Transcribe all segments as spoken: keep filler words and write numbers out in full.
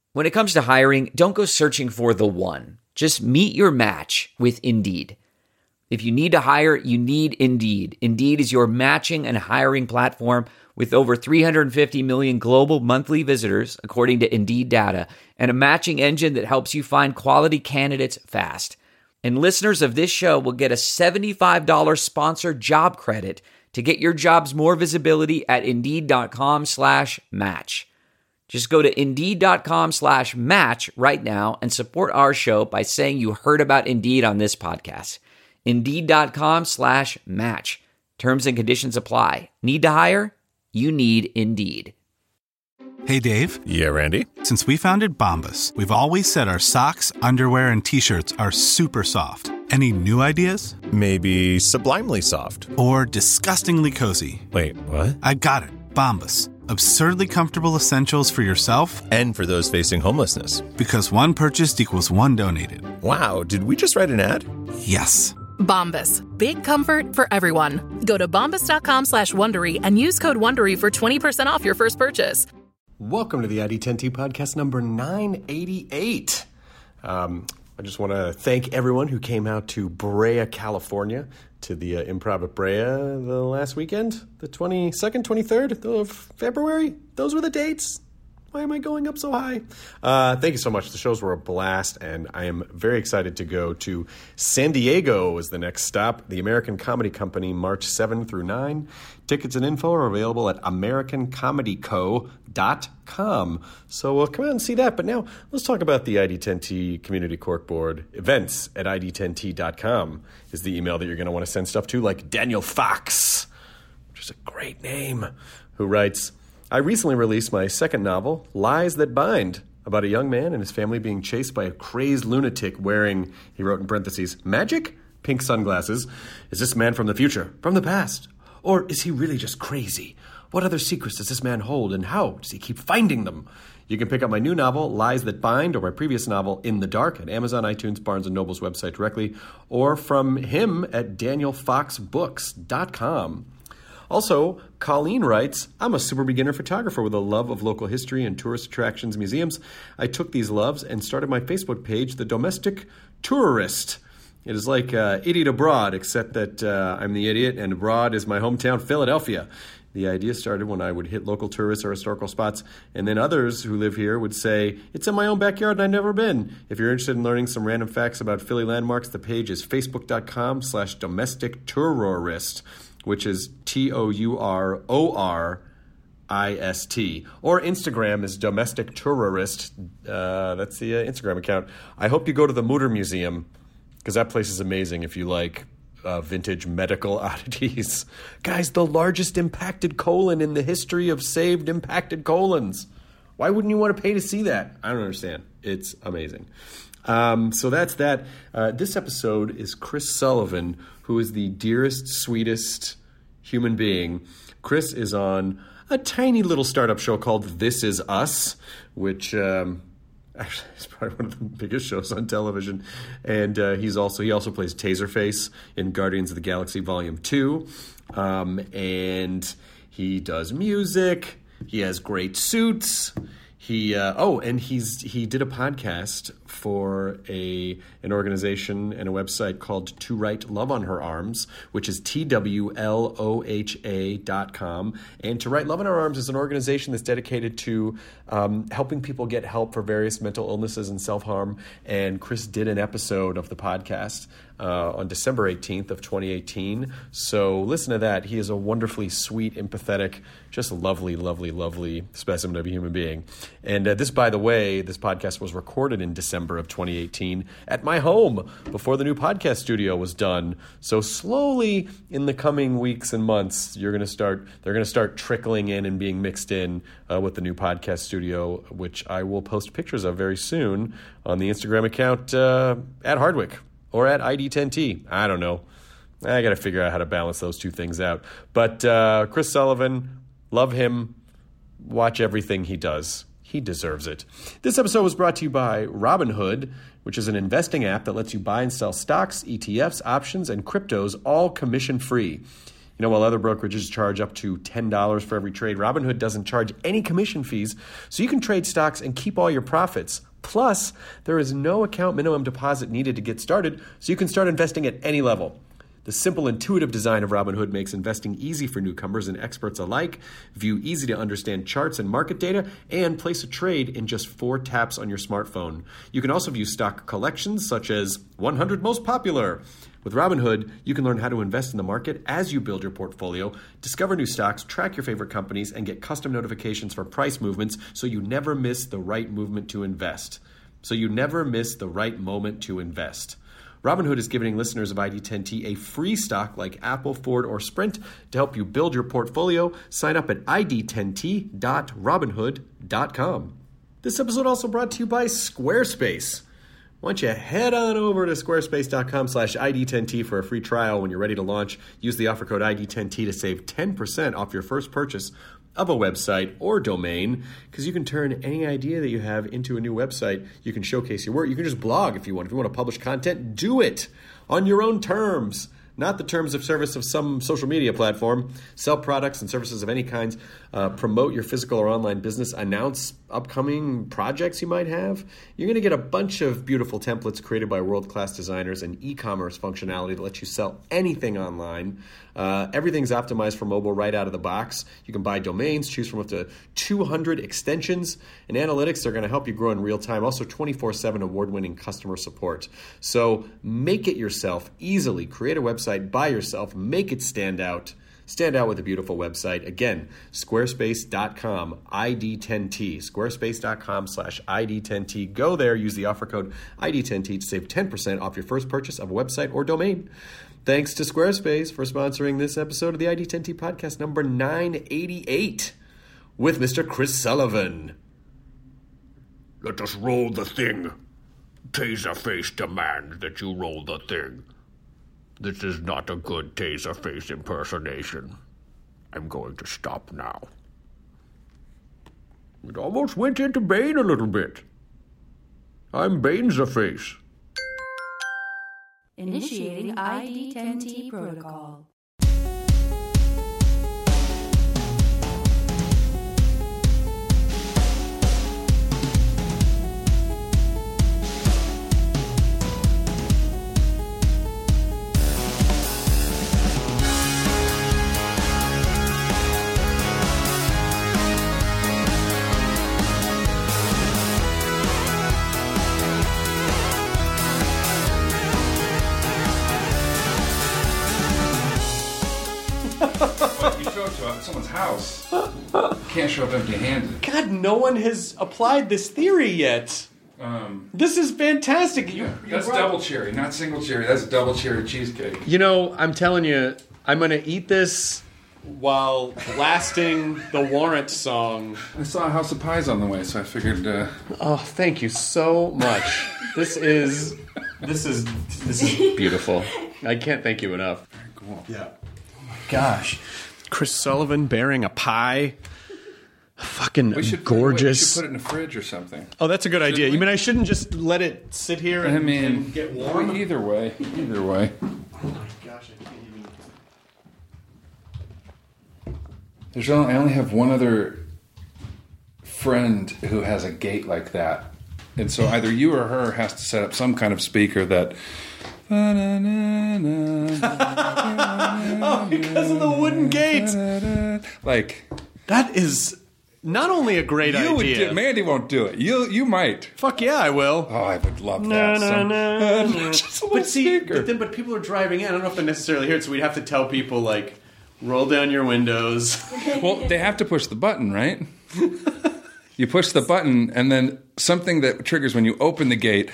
When it comes to hiring, don't go searching for the one. Just meet your match with Indeed. If you need to hire, you need Indeed. Indeed is your matching and hiring platform with over three hundred fifty million global monthly visitors, according to Indeed data, and a matching engine that helps you find quality candidates fast. And listeners of this show will get a seventy-five dollars sponsored job credit to get your jobs more visibility at Indeed.com slash match. Just go to Indeed.com slash match right now and support our show by saying you heard about Indeed on this podcast. Indeed.com slash match. Terms and conditions apply. Need to hire? You need Indeed. Hey, Dave. Yeah, Randy. Since we founded Bombas, we've always said our socks, underwear, and T-shirts are super soft. Any new ideas? Maybe sublimely soft. Or disgustingly cozy. Wait, what? I got it. Bombas. Absurdly comfortable essentials for yourself and for those facing homelessness. Because one purchased equals one donated. Wow, did we just write an ad? Yes. Bombas. Big comfort for everyone. Go to bombas.com slash Wondery and use code Wondery for twenty percent off your first purchase. Welcome to the I D ten T podcast number nine eighty-eight. Um, I just want to thank everyone who came out to Brea, California, to the uh, Improv at Brea the last weekend, the twenty-second, twenty-third of February. Those were the dates. Why am I going up so high? Uh, thank you so much. The shows were a blast, and I am very excited to go to San Diego as the next stop. The American Comedy Company, March seventh through ninth. Tickets and info are available at American Comedy Co dot com. So uh, come out and see that. But now let's talk about the I D ten T Community Corkboard. Events at I D ten T dot com is the email that you're going to want to send stuff to, like Daniel Fox, which is a great name, who writes, I recently released my second novel, Lies That Bind, about a young man and his family being chased by a crazed lunatic wearing, he wrote in parentheses, magic? Pink sunglasses. Is this man from the future? From the past? Or is he really just crazy? What other secrets does this man hold, and how does he keep finding them? You can pick up my new novel, Lies That Bind, or my previous novel, In the Dark, at Amazon, iTunes, Barnes and Noble's website directly, or from him at daniel fox books dot com. Also, Colleen writes, I'm a super beginner photographer with a love of local history and tourist attractions, museums. I took these loves and started my Facebook page, The Domestic Tourist. It is like uh, Idiot Abroad, except that uh, I'm the idiot and abroad is my hometown, Philadelphia. The idea started when I would hit local tourists or historical spots, and then others who live here would say, it's in my own backyard and I've never been. If you're interested in learning some random facts about Philly landmarks, the page is facebook.com slash domestic tourist, which is T O U R O R I S T. Or Instagram is domestic tourist. Uh, that's the uh, Instagram account. I hope you go to the Mutter Museum, because that place is amazing if you like uh, vintage medical oddities. Guys, the largest impacted colon in the history of saved impacted colons. Why wouldn't you want to pay to see that? I don't understand. It's amazing. Um, so that's that. Uh, this episode is Chris Sullivan, who is the dearest, sweetest human being. Chris is on a tiny little startup show called This Is Us, which um, actually is probably one of the biggest shows on television. And uh, he's also he also plays Taserface in Guardians of the Galaxy Volume two. Um, and he does music. He has great suits. He uh, oh, and he's he did a podcast for a an organization and a website called To Write Love on Her Arms, which is T W L O H A dot com. And To Write Love on Her Arms is an organization that's dedicated to um, helping people get help for various mental illnesses and self-harm. And Chris did an episode of the podcast uh, on December eighteenth of twenty eighteen. So listen to that. He is a wonderfully sweet, empathetic, just lovely, lovely, lovely specimen of a human being. And uh, this, by the way, this podcast was recorded in December of twenty eighteen at my home before the new podcast studio was done. So slowly in the coming weeks and months, you're going to start, they're going to start trickling in and being mixed in uh, with the new podcast studio, which I will post pictures of very soon on the Instagram account uh, at Hardwick or at I D ten T. I don't know. I got to figure out how to balance those two things out. But uh, Chris Sullivan, love him. Watch everything he does. He deserves it. This episode was brought to you by Robinhood, which is an investing app that lets you buy and sell stocks, E T Fs, options, and cryptos all commission-free. You know, while other brokerages charge up to ten dollars for every trade, Robinhood doesn't charge any commission fees, so you can trade stocks and keep all your profits. Plus, there is no account minimum deposit needed to get started, so you can start investing at any level. The simple, intuitive design of Robinhood makes investing easy for newcomers and experts alike. View easy-to-understand charts and market data, and place a trade in just four taps on your smartphone. You can also view stock collections, such as one hundred Most Popular. With Robinhood, you can learn how to invest in the market as you build your portfolio, discover new stocks, track your favorite companies, and get custom notifications for price movements so you never miss the right movement to invest. So you never miss the right moment to invest. Robinhood is giving listeners of I D ten T a free stock like Apple, Ford, or Sprint to help you build your portfolio. Sign up at I D ten T dot robinhood dot com. This episode also brought to you by Squarespace. Why don't you head on over to squarespace.com slash ID10T for a free trial. When you're ready to launch, use the offer code I D ten T to save ten percent off your first purchase of a website or domain, because you can turn any idea that you have into a new website. You can showcase your work. You can just blog if you want. If you want to publish content, do it on your own terms, not the terms of service of some social media platform. Sell products and services of any kinds. Uh, promote your physical or online business. Announce upcoming projects you might have. You're going to get a bunch of beautiful templates created by world-class designers and e-commerce functionality that lets you sell anything online. Uh, everything's optimized for mobile right out of the box. You can buy domains, choose from up to two hundred extensions, and analytics are going to help you grow in real time. Also, twenty-four seven award-winning customer support. So make it yourself easily. Create a website by yourself. Make it stand out. Stand out with a beautiful website. Again, squarespace dot com, I D ten T. Squarespace.com slash I D ten T. Go there, use the offer code I D ten T to save ten percent off your first purchase of a website or domain. Thanks to Squarespace for sponsoring this episode of the I D ten T podcast number nine eighty-eight with Mister Chris Sullivan. Let us roll the thing. Taserface demands that you roll the thing. This is not a good Taserface impersonation. I'm going to stop now. It almost went into Bane a little bit. I'm Banesaface. Initiating I D ten T protocol. You show up to someone's house. You can't show up empty-handed. God, no one has applied this theory yet. Um, this is fantastic. You, yeah, you that's brought... double cherry, not single cherry. That's double cherry cheesecake. You know, I'm telling you, I'm going to eat this while blasting the Warrant song. I saw House of Pies on the way, so I figured... Uh... Oh, thank you so much. This is... This is... This is beautiful. I can't thank you enough. Very cool. Yeah. Oh my gosh. Chris Sullivan bearing a pie. Fucking we should gorgeous. Put it, we should put it in a fridge or something. Oh, that's a good should idea. We? You mean I shouldn't just let it sit here and, I mean, and get warm? Either way. Either way. Oh my gosh, I can't even... There's only, I only have one other friend who has a gate like that. And so either you or her has to set up some kind of speaker that... oh, because of the wooden gate. Like... That is not only a great you idea. Would do, Mandy won't do it. You you might. Fuck yeah, I will. Oh, I would love no, that. No, Some, no, uh, no. Just a but see, speaker. but then but people are driving in. I don't know if they necessarily hear it, so we'd have to tell people like, roll down your windows. Well, they have to push the button, right? You push the button, and then something that triggers when you open the gate.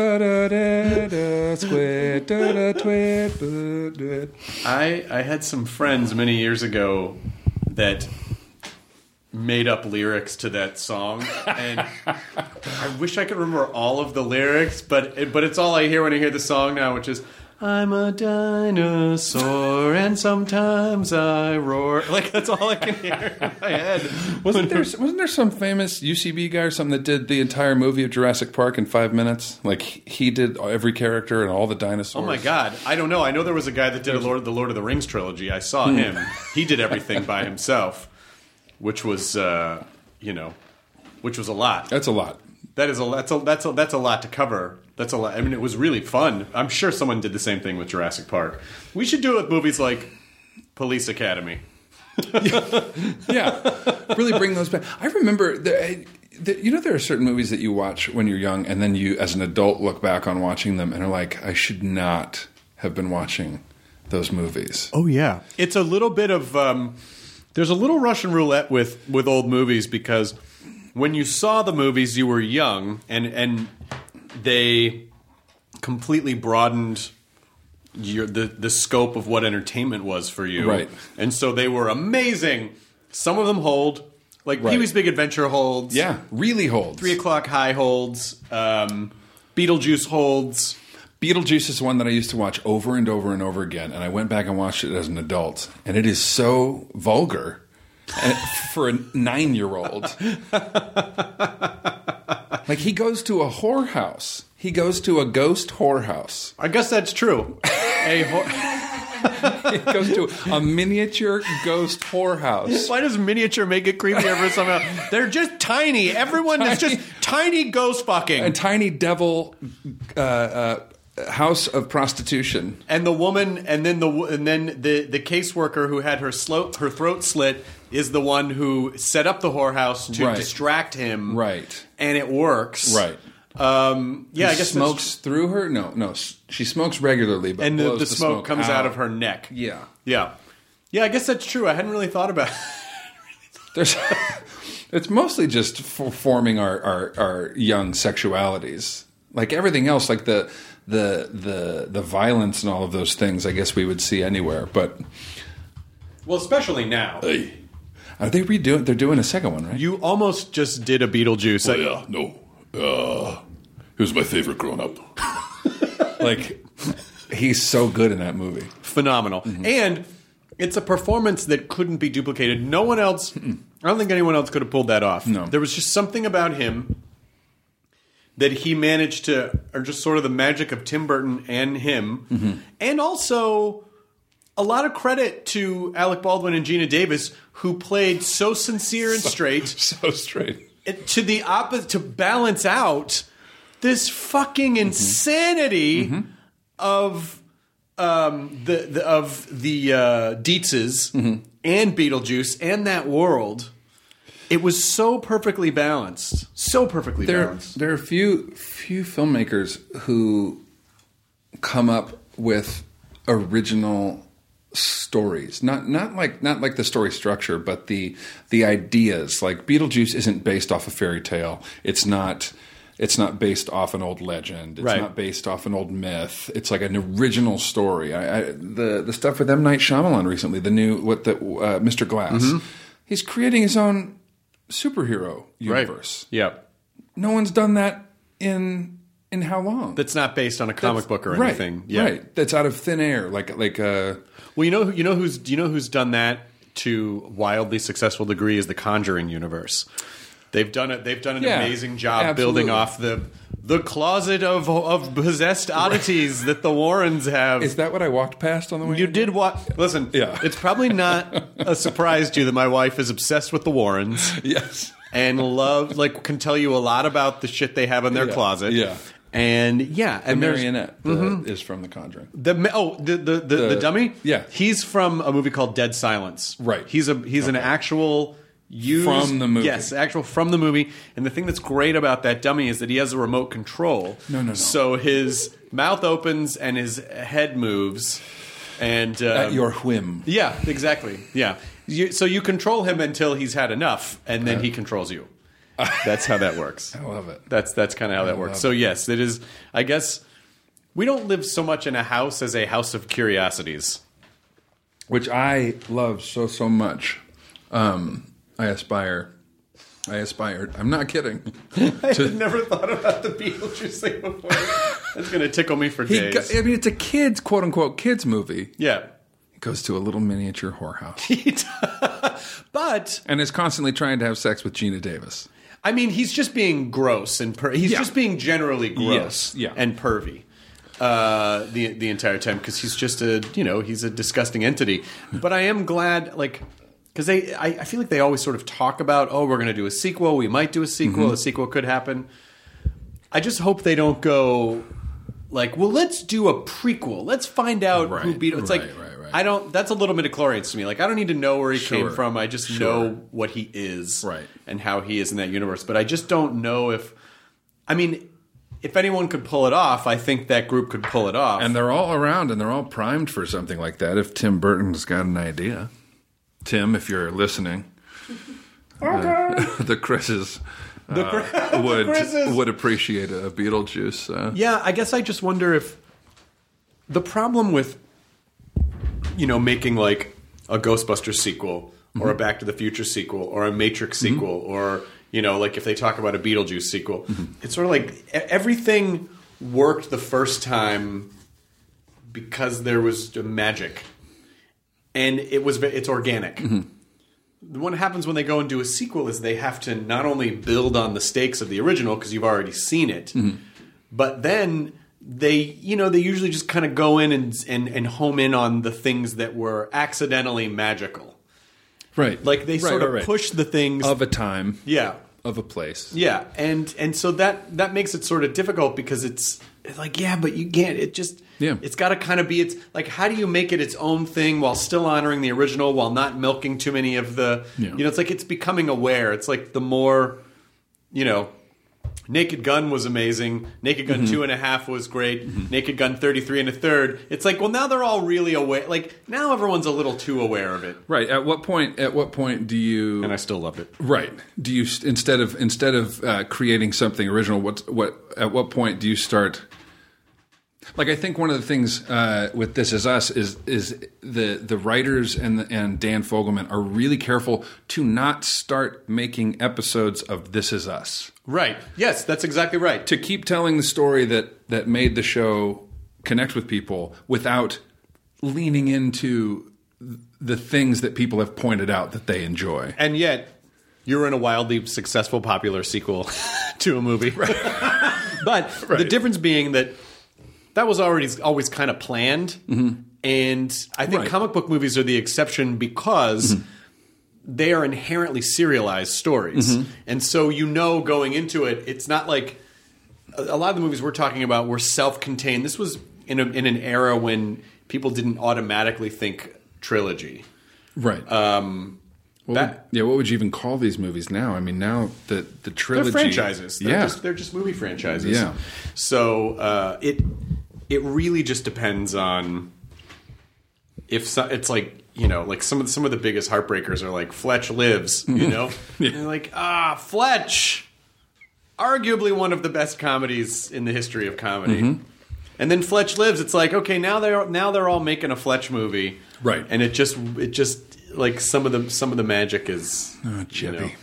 I I had some friends many years ago that made up lyrics to that song, and I wish I could remember all of the lyrics, but it, but it's all I hear when I hear the song now, which is I'm a dinosaur and sometimes I roar. Like, that's all I can hear in my head. Wasn't there, wasn't there some famous U C B guy or something that did the entire movie of Jurassic Park in five minutes? Like, he did every character and all the dinosaurs. Oh my God. I don't know. I know there was a guy that did a Lord, the Lord of the Rings trilogy. I saw him. He did everything by himself, which was, uh, you know, which was a lot. That's a lot. That is a that's a that's a that's a lot to cover. That's a lot. I mean, it was really fun. I'm sure someone did the same thing with Jurassic Park. We should do it with movies like Police Academy. Yeah, really bring those back. I remember, the, the, you know, there are certain movies that you watch when you're young, and then you, as an adult, look back on watching them and are like, I should not have been watching those movies. Oh yeah, it's a little bit of um, there's a little Russian roulette with with old movies because when you saw the movies, you were young, and and they completely broadened your, the the scope of what entertainment was for you. Right. And so they were amazing. Some of them hold, like Right. Pee-wee's Big Adventure holds. Yeah, really holds. Three O'Clock High holds. Um, Beetlejuice holds. Beetlejuice is one that I used to watch over and over and over again, and I went back and watched it as an adult, and it is so vulgar. And for a nine-year-old. Like, he goes to a whorehouse. He goes to a ghost whorehouse. I guess that's true. A whore- He goes to a miniature ghost whorehouse. Why does miniature make it creepier for somehow? They're just tiny. Everyone is just tiny ghost fucking. A tiny devil uh, uh, house of prostitution. And the woman, and then the and then the the caseworker who had her slo- her throat slit is the one who set up the whorehouse to Right. distract him. Right. And it works. Right. Um, yeah, He I guess smokes through her? No, no. s- She smokes regularly, but and the, blows the smoke, comes out. of her neck. Yeah. Yeah. Yeah, I guess that's true. I hadn't really thought about it. There's, it's mostly just for forming our, our, our young sexualities. Like everything else, like the the the the violence and all of those things, I guess we would see anywhere. But Well, especially now. are they redoing? They're doing a second one, right? You almost just did a Beetlejuice. I- Yeah, no. Uh, he was my favorite growing up. Like, he's so good in that movie. Phenomenal. And it's a performance that couldn't be duplicated. No one else, I don't think anyone else could have pulled that off. No. There was just something about him that he managed to, or just sort of the magic of Tim Burton and him. And also a lot of credit to Alec Baldwin and Gina Davis, who played so sincere and straight. So straight. It- to the opposite, to balance out this fucking insanity of um, the, the of the uh, Dietzes and Beetlejuice and that world. It was so perfectly balanced, so perfectly There, balanced. there are few few filmmakers who come up with original stories. Not not like not like the story structure, but the the ideas. Like Beetlejuice isn't based off a fairy tale. It's not it's not based off an old legend. It's Right. not based off an old myth. It's like an original story. I, I, the the stuff with M. Night Shyamalan recently, the new what the uh, Mister Glass. He's creating his own superhero universe. Yeah. No one's done that in in how long? That's not based on a comic That's- book or right, anything. Yeah. Right. That's out of thin air. Like like uh Well, you know, who- you know who's do you know who's done that to wildly successful degree is the Conjuring universe. They've done it. They've done an Yeah, amazing job absolutely. building off the the closet of of possessed oddities that the Warrens have. is that what I walked past on the way? You in? did what? Listen, Yeah. it's probably not a surprise to you that my wife is obsessed with the Warrens Yes. and love like can tell you a lot about the shit they have in their Yeah, closet. yeah. And yeah, The and there's marionette uh, is from The Conjuring. the ma- oh the the, the, the dummy. yeah. he's from a movie called Dead Silence. Right. He's a he's an actual used From the movie. Yes, actual from the movie. And the thing that's great about that dummy is that he has a remote control. No, no, no. So his mouth opens and his head moves. And um, At your whim. yeah, exactly. Yeah. You, so you control him until he's had enough, and then he controls you. That's how that works. I love it. That's that's kind of how that works. love So yes, it is. I guess we don't live so much in a house as a house of curiosities. Which I love so so much. Um I aspire I aspired. I'm not kidding. I had never thought about the Beetlejuice thing before. That's going to tickle me for He days. go- I mean, it's a kids, quote unquote, kids movie. Yeah. He goes to a little miniature whorehouse But and is constantly trying to have sex with Gina Davis. I mean, he's just being gross and per- he's Yeah. just being generally gross Yes, yeah. and pervy uh, the the entire time because he's just a you know he's a disgusting entity. But I am glad, like, because they I, I feel like they always sort of talk about, oh, we're going to do a sequel, we might do a sequel, Mm-hmm. a sequel could happen. I just hope they don't go like, well, let's do a prequel, let's find out who Right, beat. It's right, like right, right. I don't. That's a little midichlorians to me. Like I don't need to know where he Sure, came from. I just sure. know what he is, Right. and how he is in that universe. But I just don't know if, I mean, if anyone could pull it off, I think that group could pull it off. And they're all around and they're all primed for something like that if Tim Burton's got an idea. Tim, if you're listening, uh, the Chris's uh, would Chris's. would appreciate a Beetlejuice. Uh, yeah, I guess I just wonder if the problem with, you know, making like a Ghostbusters sequel or a Back to the Future sequel or a Matrix sequel or, you know, like if they talk about a Beetlejuice sequel, it's sort of like e- everything worked the first time because there was magic and it was it's organic. What happens when they go and do a sequel is they have to not only build on the stakes of the original because you've already seen it, but then they, you know, they usually just kind of go in and, and and home in on the things that were accidentally magical. right. Like they Right, sort right, of right. push the things of a time, yeah. of a place. Yeah, and and so that that makes it sort of difficult because it's, it's like, yeah, but you can't. It just Yeah. it's got to kind of be its like, how do you make it its own thing while still honoring the original, while not milking too many of the, Yeah. you know, it's like it's becoming aware. It's like the more, you know, Naked Gun was amazing. Naked Gun two and a half was great. Naked Gun thirty-three and a third. It's like, well, now they're all really aware. Like now everyone's a little too aware of it. Right. At what point? At what point do you? And I still loved it. Right. Do you instead of instead of uh, creating something original? What what? At what point do you start? Like I think one of the things uh, with This Is Us is is the the writers and the, and Dan Fogelman are really careful to not start making episodes of This Is Us. Right. Yes, that's exactly right. To keep telling the story that that made the show connect with people without leaning into the things that people have pointed out that they enjoy. And yet, you're in a wildly successful, popular sequel to a movie. Right. But the difference being that that was already always kind of planned. Mm-hmm. And I think Right. comic book movies are the exception because mm-hmm. they are inherently serialized stories. Mm-hmm. And so you know going into it, it's not like a, a lot of the movies we're talking about were self-contained. This was in, a, in an era when people didn't automatically think trilogy. Right. Um, What that, would, yeah, what would you even call these movies now? I mean, now the the trilogy, they're franchises. They're yeah, just, they're just movie franchises. Yeah. So uh, it it really just depends on if so, it's like, you know, like some of the, some of the biggest heartbreakers are like Fletch Lives. You know, Yeah. and you're like, ah, Fletch, arguably one of the best comedies in the history of comedy. Mm-hmm. And then Fletch Lives. It's like, okay, now they're now they're all making a Fletch movie, Right. And it just it just like some of the some of the magic is Oh, Chevy. you know.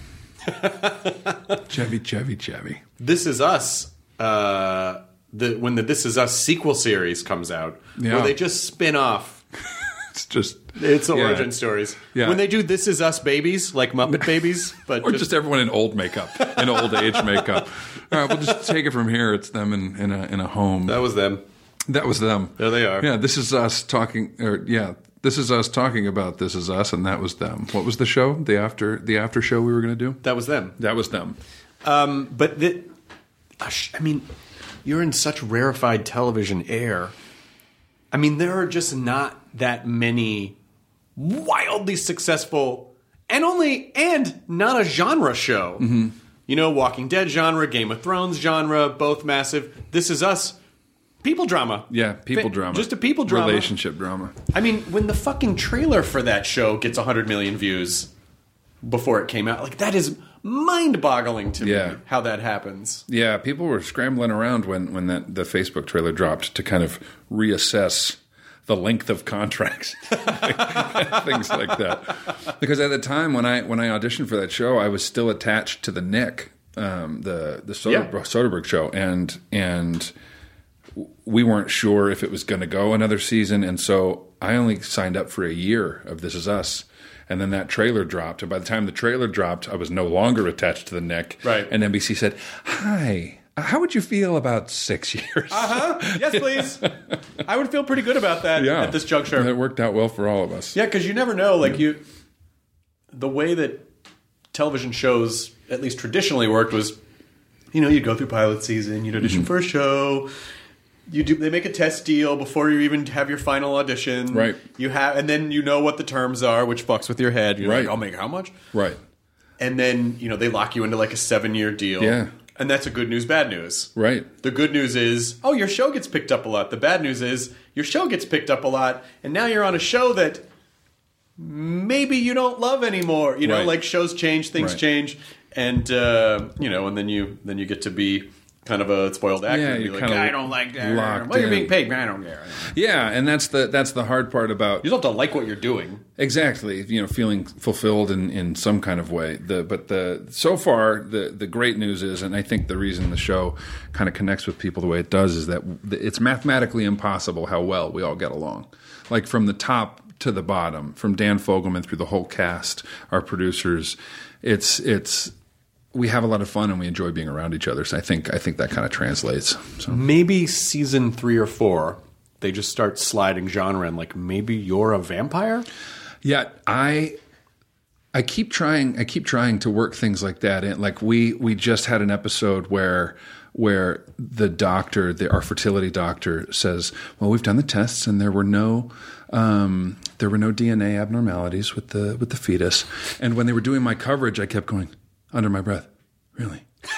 Chevy, Chevy, Chevy. This Is Us, uh, the when the This Is Us sequel series comes out, Yeah. where they just spin off It's just its yeah. origin stories. Yeah. When they do This Is Us babies, like Muppet Babies, but Or just, everyone in old makeup, in old age makeup. All right, we'll just take it from here. It's them in, in a in a home. that was them. That was them. There they are. Yeah, this is us talking. Or yeah, this is us talking about This Is Us, and that was them. What was the show? The after the after show we were going to do. That was them. That was them. Um, but the, I mean, you're in such rarefied television air. I mean, there are just not that many wildly successful and only and not a genre show. Mm-hmm. You know, Walking Dead genre, Game of Thrones genre, both massive. This Is Us, people drama. Yeah, people Fa- drama. Just a people drama. Relationship drama. I mean, when the fucking trailer for that show gets one hundred million views before it came out, like that is mind-boggling to Yeah. me how that happens. Yeah, people were scrambling around when, when that the Facebook trailer dropped to kind of reassess the length of contracts, things like that. Because at the time when I when I auditioned for that show, I was still attached to the Nick, um, the the Soder- yeah. Soderbergh show, and and we weren't sure if it was going to go another season, and so I only signed up for a year of This Is Us. And then that trailer dropped. And by the time the trailer dropped, I was no longer attached to the Nick. Right. And N B C said, "Hi, how would you feel about six years?" Uh-huh. Yes, please. I would feel pretty good about that yeah. at this juncture. And it worked out well for all of us. Yeah, because you never know. Like you, the way that television shows, at least traditionally, worked was, you know, you'd go through pilot season, you'd audition mm-hmm. for a show. You do. They make a test deal before you even have your final audition. Right. You have, and then you know what the terms are, which fucks with your head. You're right. like, I'll make how much? Right. And then you know they lock you into like a seven-year deal. Yeah. And that's a good news, bad news. Right. The good news is, oh, your show gets picked up a lot. The bad news is, your show gets picked up a lot, and now you're on a show that maybe you don't love anymore. You know, right. like shows change, things right. change, and uh, you know, and then you then you get to be kind of a spoiled actor. Yeah, and be you're like, kind of I don't like that. Well, you're being paid, man. I don't care. Yeah, and that's the that's the hard part about. You don't have to like what you're doing. Exactly, you know, feeling fulfilled in, in some kind of way. The but the so far the the great news is, and I think the reason the show kind of connects with people the way it does is that it's mathematically impossible how well we all get along. Like from the top to the bottom, from Dan Fogelman through the whole cast, our producers, it's it's. We have a lot of fun and we enjoy being around each other. So I think I think that kind of translates. So. Maybe season three or four, they just start sliding genre and like maybe you're a vampire. Yeah, I I keep trying. I keep trying to work things like that in. Like we we just had an episode where where the doctor, the, our fertility doctor, says, "Well, we've done the tests and there were no." Um, there were no D N A abnormalities with the with the fetus. And when they were doing my coverage, I kept going. Under my breath, really?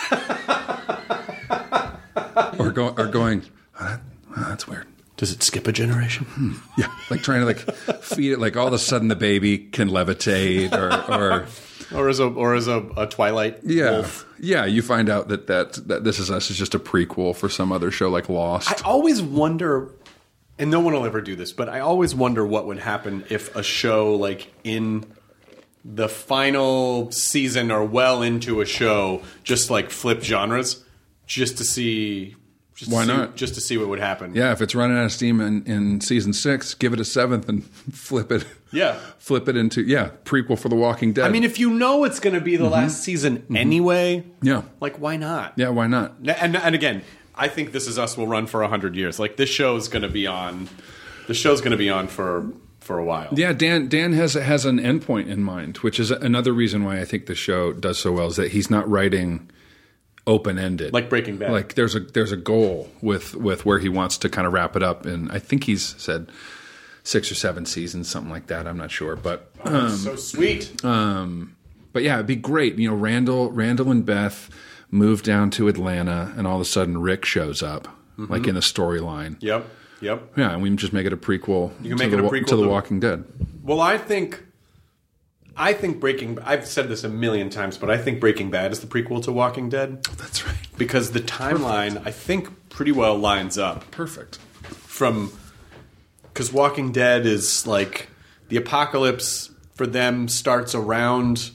or, go, or going, oh, that, oh, that's weird. Does it skip a generation? Hmm. Yeah, like trying to like feed it. Like all of a sudden the baby can levitate, or or, or as a or as a, a Twilight yeah, wolf. Yeah. You find out that, that that This Is Us is just a prequel for some other show like Lost. I always wonder, and no one will ever do this, but I always wonder what would happen if a show like in the final season or well into a show just like flip genres just to see just why to see, not just to see what would happen. Yeah, if it's running out of steam in, in season six, give it a seventh and flip it. Yeah, flip it into yeah prequel for The Walking Dead. I mean, if you know it's going to be the mm-hmm. last season mm-hmm. anyway, yeah, like why not? Yeah, why not? And and again, I think This Is Us will run for a hundred years. Like this show is going to be on. The show's going to be on for. For a while. Yeah, Dan Dan has has an endpoint in mind, which is another reason why I think the show does so well, is that he's not writing open-ended. Like Breaking Bad. Like there's a there's a goal with, with where he wants to kind of wrap it up, and I think he's said six or seven seasons, something like that. I'm not sure. But um, oh, so sweet. Um but yeah, it'd be great. You know, Randall Randall and Beth move down to Atlanta, and all of a sudden Rick shows up, mm-hmm. like in the storyline. Yep. Yep. Yeah, and we can just make it a prequel. You can to make the, it a prequel to The to, Walking Dead. Well, I think, I think Breaking. I've said this a million times, but I think Breaking Bad is the prequel to Walking Dead. Oh, that's right. Because the timeline, Perfect. I think, pretty well lines up. Perfect. From, because Walking Dead is like the apocalypse for them starts around,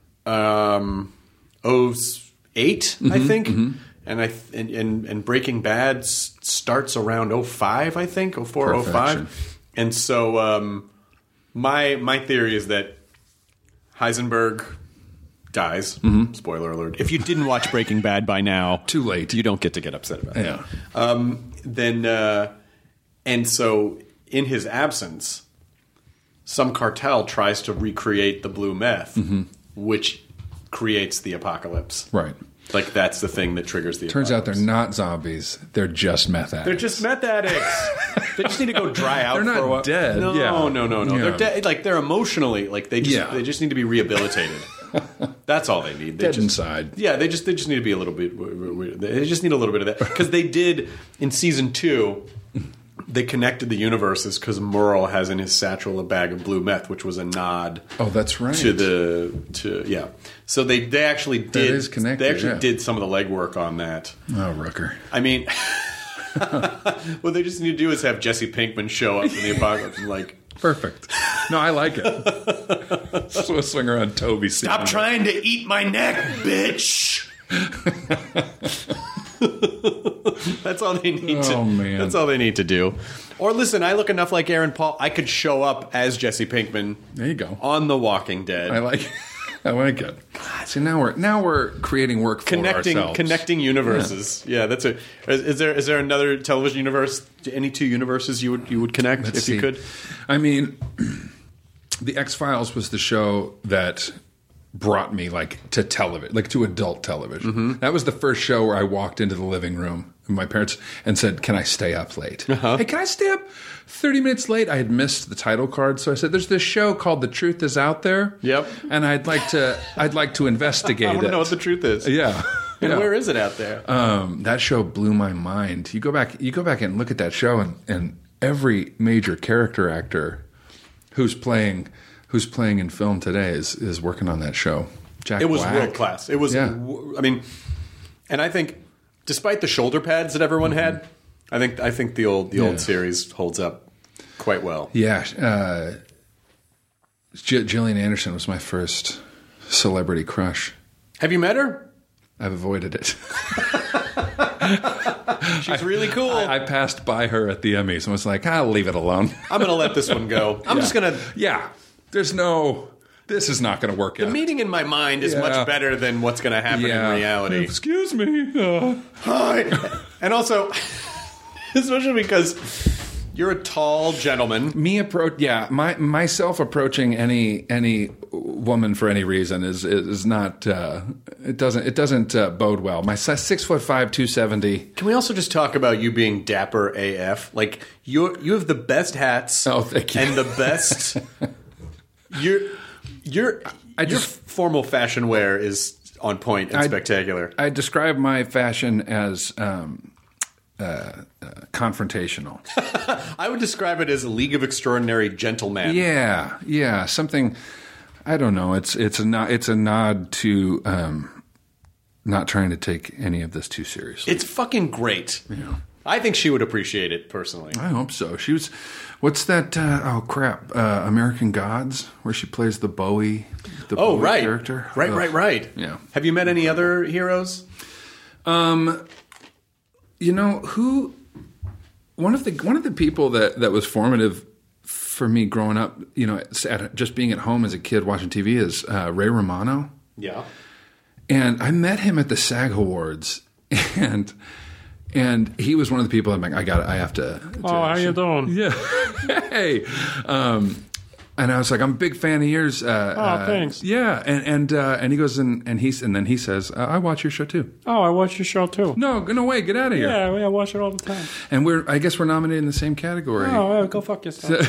um, oh eight, mm-hmm, I think. Mm-hmm. And I and, and and Breaking Bad starts around oh five, I think, oh four, oh five. And so um, my my theory is that Heisenberg dies. Mm-hmm. Spoiler alert. If you didn't watch Breaking Bad by now, too late. You don't get to get upset about yeah. it. Um, then uh, and so in his absence, some cartel tries to recreate the blue meth, mm-hmm. which creates the apocalypse. Right. Like, that's the thing that triggers the Turns apocalypse. out they're not zombies. They're just meth addicts. They're just meth addicts. They just need to go dry out they're for not a while. dead. No, yeah. no, no, no. Yeah. They're dead. Like, they're emotionally, like, they just yeah. they just need to be rehabilitated. That's all they need. They dead just, inside. Yeah, they just they just need to be a little bit, they just need a little bit of that. Because they did, in season two, they connected the universes because Merle has in his satchel a bag of blue meth, which was a nod. Oh, that's right. To the to yeah. So they they actually did. That is connected. They actually yeah. did some of the legwork on that. Oh, Rooker. I mean, What they just need to do is have Jesse Pinkman show up in the apocalypse and like, perfect. No, I like it. So swing around Toby. Stop trying to eat my neck, bitch. That's all they need to. Oh, man. That's all they need to do. Or listen, I look enough like Aaron Paul. I could show up as Jesse Pinkman. There you go. On The Walking Dead. I like it. I like it. See, now we're now we're creating work for connecting ourselves. connecting universes. Yeah, yeah that's a. Is, is there is there another television universe? Any two universes you would you would connect Let's if see. you could? I mean, The X-Files was the show that brought me like to television, like to adult television. Mm-hmm. That was the first show where I walked into the living room with my parents and said, "Can I stay up late? Uh-huh. Hey, can I stay up thirty minutes late?" I had missed the title card, so I said, "There's this show called The Truth Is Out There." Yep. And I'd like to, I'd like to investigate I want it. to know what the truth is. Yeah. And Yeah. where is it out there? Um, that show blew my mind. You go back, you go back and look at that show, and, and every major character actor who's playing, who's playing in film today is is working on that show. Jack It was Black. world class. It was. Yeah. w- I mean, and I think, despite the shoulder pads that everyone had, I think I think the old the Yeah. old series holds up quite well. Yeah, uh, G- Gillian Anderson was my first celebrity crush. Have you met her? I've avoided it. She's really cool. I, I passed by her at the Emmys and was like, "I'll leave it alone." I'm going to let this one go. I'm Yeah. just going to. Yeah, there's no. This is not going to work The out. meeting in my mind is Yeah. much better than what's going to happen Yeah. in reality. Excuse me. Uh, Hi. And also, especially because you're a tall gentleman. me approach, yeah, my myself approaching any any woman for any reason is is not. Uh, it doesn't it doesn't uh, bode well. My size, six foot five, two seventy. Can we also just talk about you being dapper A F? Like you you have the best hats. Oh, thank you. And the best. You're you're I your just- formal fashion wear is on point and I- spectacular. I describe my fashion as um, uh, uh, confrontational. I would describe it as a League of Extraordinary Gentlemen. Yeah, yeah, something. I don't know. It's it's a nod, it's a nod to um, not trying to take any of this too seriously. It's fucking great. Yeah. I think she would appreciate it personally. I hope so. She was. What's that? Uh, oh crap! Uh, American Gods, where she plays the Bowie. The Oh, Bowie right. character. Right, Ugh. right, right. Yeah. Have you met any other heroes? Um, you know who? One of the one of the people that that was formative for me growing up, you know, at, just being at home as a kid watching T V is uh, Ray Romano. Yeah. And I met him at the SAG Awards, and and he was one of the people I'm like, I got, I have to. to Oh, how you doing? Yeah. Hey. Um, and I was like, I'm a big fan of yours. Uh, Oh, uh, thanks. Yeah. And and uh, and he goes and and he's and then he says, uh, I watch your show too. Oh, I watch your show too. No, no way, get out of here. Yeah, I watch it all the time. And we're, I guess we're nominated in the same category. Oh, well, go fuck yourself.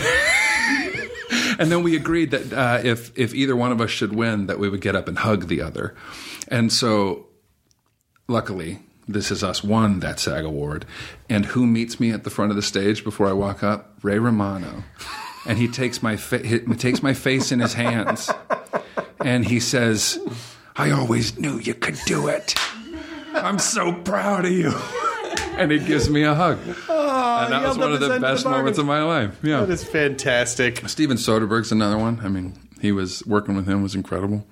And then we agreed that uh, if if either one of us should win, that we would get up and hug the other. And so, luckily, This Is Us won that SAG award. And who meets me at the front of the stage before I walk up? Ray Romano. And he takes my fa- he takes my face in his hands, and he says, "I always knew you could do it. I'm so proud of you." And he gives me a hug. Oh, And that was one of the best moments of my life. Yeah. That is fantastic. Steven Soderbergh's another one. I mean, he was working with him was incredible.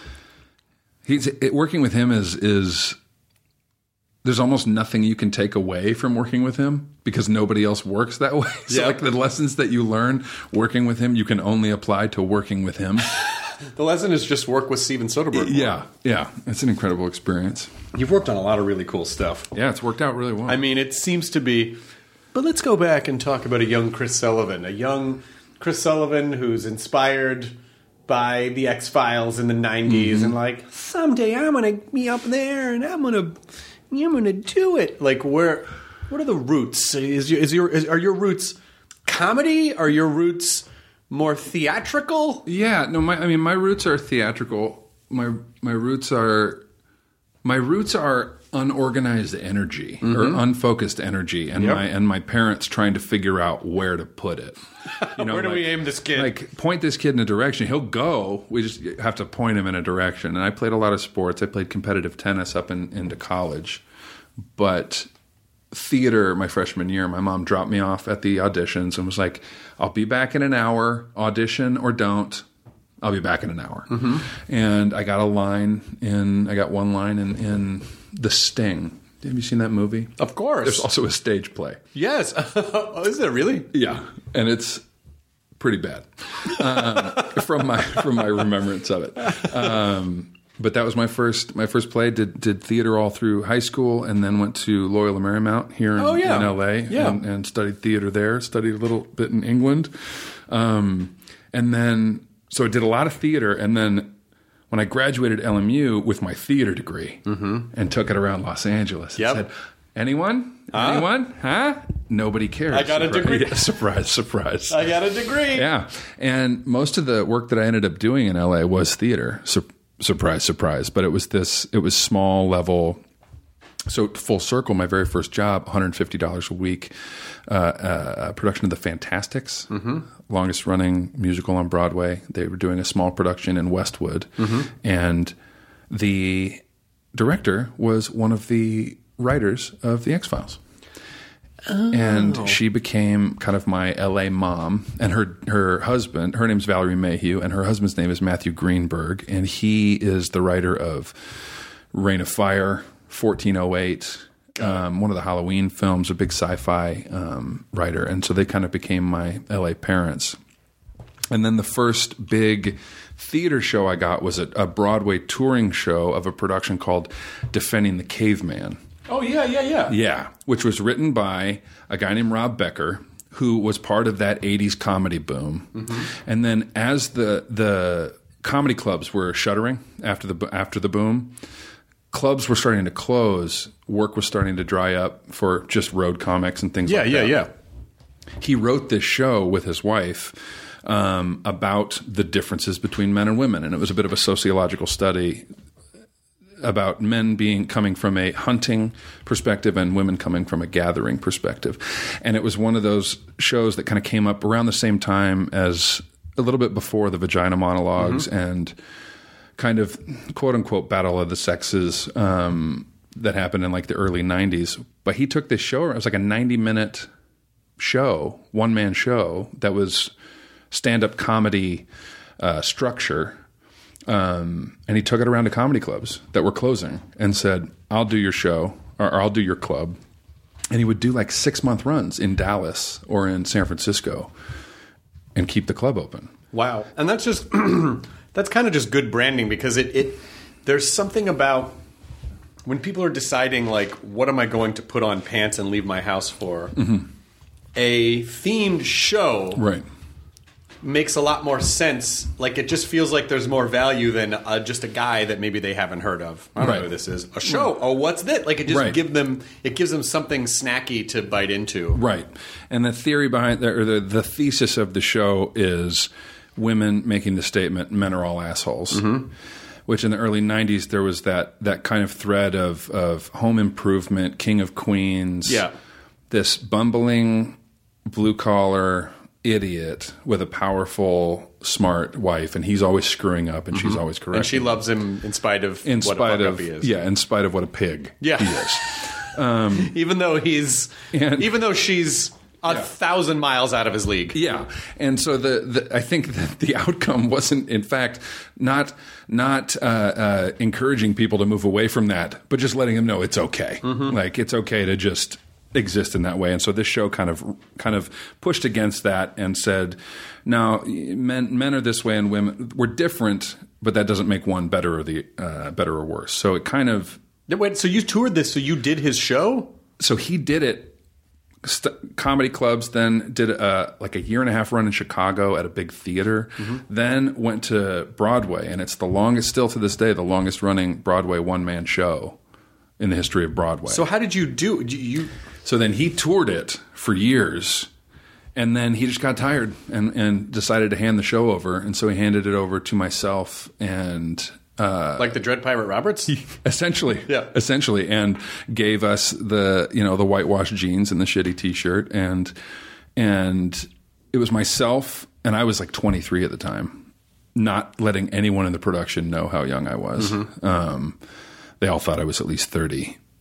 He's it, working with him is is there's almost nothing you can take away from working with him because nobody else works that way. So Yeah. like the lessons that you learn working with him, you can only apply to working with him. The lesson is just work with Steven Soderbergh. Yeah, yeah. It's an incredible experience. You've worked on a lot of really cool stuff. Yeah, it's worked out really well. I mean, it seems to be. But let's go back and talk about a young Chris Sullivan. A young Chris Sullivan who's inspired by the X-Files in the nineties Mm-hmm. and like, someday I'm going to be up there and I'm going to I'm going to do it. Like, where what are the roots? Is your, is your is, are your roots comedy? Are your roots more theatrical? Yeah, no, my I mean my roots are theatrical. My my roots are my roots are unorganized energy or unfocused energy, and Yep. my and my parents trying to figure out where to put it. You know, Where do like- we aim this kid? Like point this kid in a direction. He'll go. We just have to point him in a direction. And I played a lot of sports. I played competitive tennis up in, into college, but theater my freshman year. My mom dropped me off at the auditions and was like, I'll be back in an hour, audition or don't. I'll be back in an hour. Mm-hmm. And I got a line in, I got one line in, in The Sting. Have you seen that movie? Of course. There's also a stage play. Yes. Oh, is there really? Yeah. And it's pretty bad um, from my from my remembrance of it. Um, but that was my first my first play. Did did theater all through high school, and then went to Loyola Marymount here in, oh, yeah. in L A yeah. and, and studied theater there. Studied a little bit in England, um, and then so I did a lot of theater. And then when I graduated L M U with my theater degree mm-hmm. and took it around Los Angeles, yep. I said, "Anyone? Huh? Anyone? Huh?" Nobody cares. I got a surprise. degree. Yeah, surprise, surprise. I got a degree. Yeah. And most of the work that I ended up doing in L A was theater. Sur- surprise, surprise. But it was this, it was small level. So full circle, my very first job, one hundred fifty dollars a week, uh, uh, production of The Fantastics, mm-hmm. longest running musical on Broadway. They were doing a small production in Westwood. Mm-hmm. And the director was one of the writers of The X-Files. Oh. And she became kind of my L A mom, and her her husband, her name's Valerie Mayhew, and her husband's name is Matthew Greenberg, and he is the writer of Reign of Fire, fourteen oh eight, um, one of the Halloween films, a big sci-fi um, writer, and so they kind of became my L A parents. And then the first big theater show I got was a, a Broadway touring show of a production called Defending the Caveman. Oh, yeah, yeah, yeah. Yeah, which was written by a guy named Rob Becker, who was part of that eighties comedy boom. Mm-hmm. And then as the the comedy clubs were shuttering after the after the boom, clubs were starting to close, work was starting to dry up for just road comics and things yeah, like yeah, that. Yeah, yeah. He wrote this show with his wife um, about the differences between men and women, and it was a bit of a sociological study about men being coming from a hunting perspective and women coming from a gathering perspective. And it was one of those shows that kind of came up around the same time as a little bit before the Vagina Monologues mm-hmm. and kind of quote unquote Battle of the Sexes um, that happened in like the early nineties. But he took this show, it was like a ninety minute show, one man show that was stand-up comedy uh, structure. Um, and he took it around to comedy clubs that were closing and said, I'll do your show or, or I'll do your club. And he would do like six month runs in Dallas or in San Francisco and keep the club open. Wow. And that's just, that's kind of just good branding because it, it, there's something about when people are deciding like, what am I going to put on pants and leave my house for? Mm-hmm. A themed show. Right. Makes a lot more sense. Like it just feels like there's more value than uh, just a guy that maybe they haven't heard of. I don't right. know who this is. A show. Right. Oh, what's this? Like it just right. give them. It gives them something snacky to bite into. Right. And the theory behind or the the thesis of the show is women making the statement, "Men are all assholes." Mm-hmm. Which in the early nineties there was that that kind of thread of of home improvement, King of Queens. Yeah. This bumbling blue collar idiot with a powerful, smart wife, and he's always screwing up, and mm-hmm. she's always correct. And she loves him in spite of in what spite a fuck of up he is. Yeah, in spite of what a pig yeah. he is. Um, even though he's, and, even though she's a yeah. thousand miles out of his league. Yeah, and so the, the I think that the outcome wasn't, in fact, not not uh, uh, encouraging people to move away from that, but just letting them know it's okay. Mm-hmm. Like it's okay to just exist in that way. And so this show kind of kind of pushed against that and said, no, men men are this way and women we're different, but that doesn't make one better or the uh, better or worse. So it kind of wait. So you toured this? So you did his show? So he did it. St- comedy clubs, then did a, like a year and a half run in Chicago at a big theater, mm-hmm. then went to Broadway, and it's the longest, still to this day, the longest running Broadway one man show in the history of Broadway. So how did you do? You so then he toured it for years, and then he just got tired and, and decided to hand the show over, and so he handed it over to myself and. Uh, like the Dread Pirate Roberts? Essentially. Yeah. Essentially. And gave us the, you know, the whitewashed jeans and the shitty t-shirt. And, and it was myself, and I was like twenty-three at the time, not letting anyone in the production know how young I was. Mm-hmm. Um, they all thought I was at least thirty.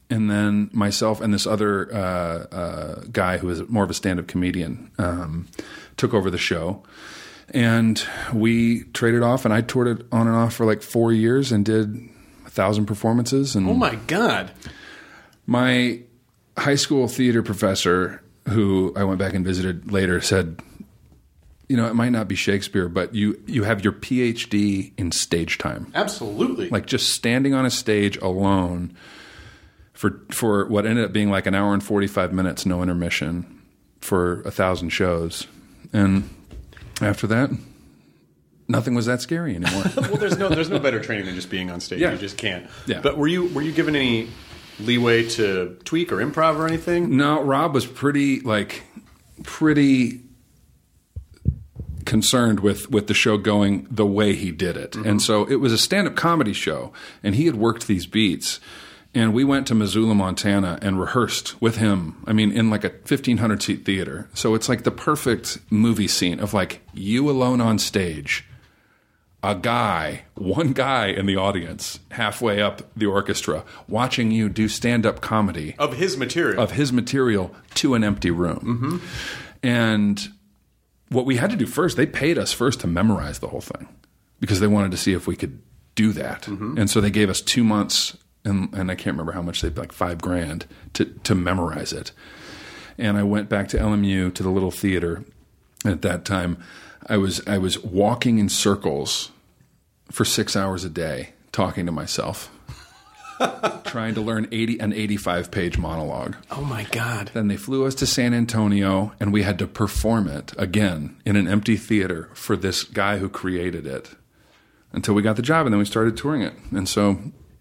and then myself and this other uh, uh, guy who was more of a stand-up comedian um, took over the show. And we traded off, and I toured it on and off for like four years and did a thousand performances. And oh, my God. My high school theater professor, who I went back and visited later, said, you know, it might not be Shakespeare, but you, you have your P H D in stage time. Absolutely. Like just standing on a stage alone for for what ended up being like an hour and forty-five minutes, no intermission, for a thousand shows. And after that, nothing was that scary anymore. Well, there's no there's no better training than just being on stage. Yeah. You just can't. Yeah. But were you were you given any leeway to tweak or improv or anything? No, Rob was pretty like pretty concerned with with the show going the way he did it. Mm-hmm. And so it was a stand-up comedy show, and he had worked these beats. And we went to Missoula, Montana, and rehearsed with him. I mean, in like a fifteen hundred seat theater. So it's like the perfect movie scene of like you alone on stage, a guy, one guy in the audience, halfway up the orchestra, watching you do stand-up comedy. Of his material. Of his material to an empty room. Mm-hmm. And what we had to do first, they paid us first to memorize the whole thing because they wanted to see if we could do that. Mm-hmm. And so they gave us two months And, and I can't remember how much they like five grand to to memorize it. And I went back to L M U to the little theater. At that time, I was I was walking in circles for six hours a day, talking to myself, trying to learn eighty an eighty-five page monologue. Oh my God! Then they flew us to San Antonio, and we had to perform it again in an empty theater for this guy who created it until we got the job, and then we started touring it. And so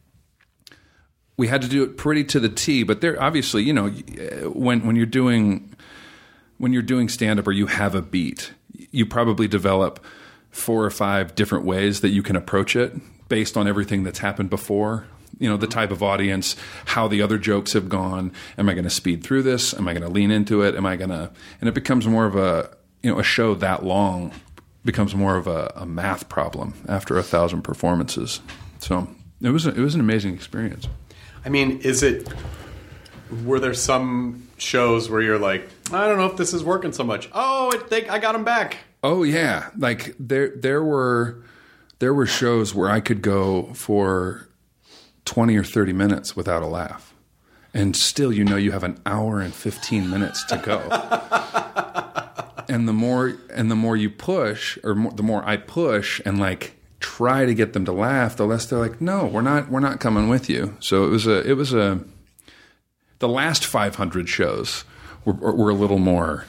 we had to do it pretty to the T, but there obviously, you know, when when you're doing when you're doing stand up or you have a beat, you probably develop four or five different ways that you can approach it based on everything that's happened before. You know, the type of audience, how the other jokes have gone. Am I going to speed through this? Am I going to lean into it? Am I going to? And it becomes more of a, you know, a show that long becomes more of a, a math problem after a thousand performances. So it was a, it was an amazing experience. I mean, is it, were there some shows where you're like, I don't know if this is working so much. Oh, I think I got them back. Oh yeah. Like there, there were, there were shows where I could go for twenty or thirty minutes without a laugh. And still, you know, you have an hour and fifteen minutes to go. And the more, and the more you push, or more, the more I push and like, try to get them to laugh, the less they're like, no, we're not, we're not coming with you. So it was a, it was a, the last five hundred shows were, were a little more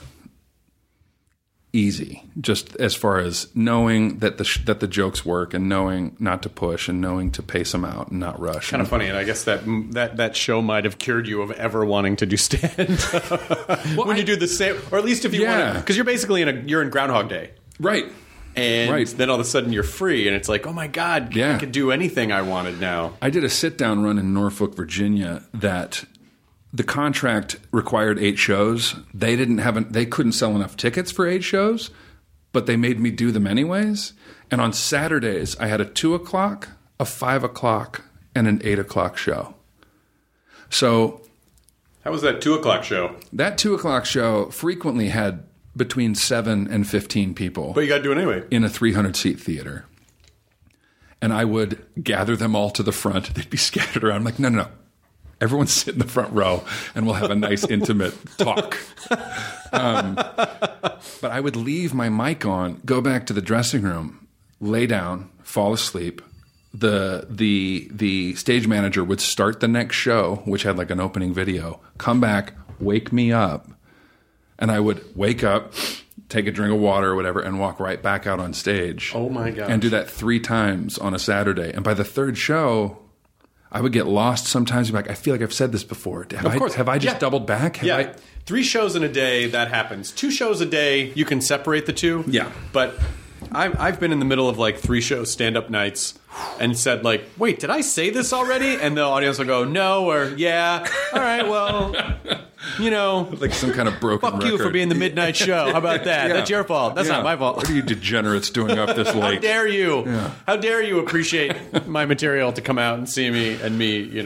easy, just as far as knowing that the, that the jokes work and knowing not to push and knowing to pace them out and not rush. Kind of funny. And I guess that, that, that show might have cured you of ever wanting to do stand well, when I, you do the same, or at least if you yeah. want to, because you're basically in a, you're in Groundhog Day. Right. And right. then all of a sudden you're free, and it's like, oh my God, yeah. I could do anything I wanted now. I did a sit-down run in Norfolk, Virginia that the contract required eight shows. They didn't have, an, they couldn't sell enough tickets for eight shows, but they made me do them anyways. And on Saturdays, I had a two o'clock, a five o'clock, and an eight o'clock show. So, how was that two o'clock show? That two o'clock show frequently had between seven and fifteen people. But you got to do it anyway. In a three hundred seat theater. And I would gather them all to the front. They'd be scattered around. I'm like, no, no, no. Everyone sit in the front row and we'll have a nice intimate talk. Um, but I would leave my mic on, go back to the dressing room, lay down, fall asleep. The the the stage manager would start the next show, which had like an opening video, come back, wake me up. And I would wake up, take a drink of water or whatever, and walk right back out on stage. Oh, my gosh. And do that three times on a Saturday. And by the third show, I would get lost sometimes. Be like, I feel like I've said this before. Have of I, course. Have I just yeah. doubled back? Have yeah. I... Three shows in a day, that happens. Two shows a day, you can separate the two. Yeah. But I've, I've been in the middle of like three show stand-up nights and said like, wait, did I say this already? And the audience will go, no, or yeah. All right, well... You know, like some kind of broken fuck record. you for being the midnight show. How about that? Yeah. That's your fault. That's yeah. not my fault. What are you degenerates doing up this late? How dare you? Yeah. How dare you appreciate my material to come out and see me and me, you know,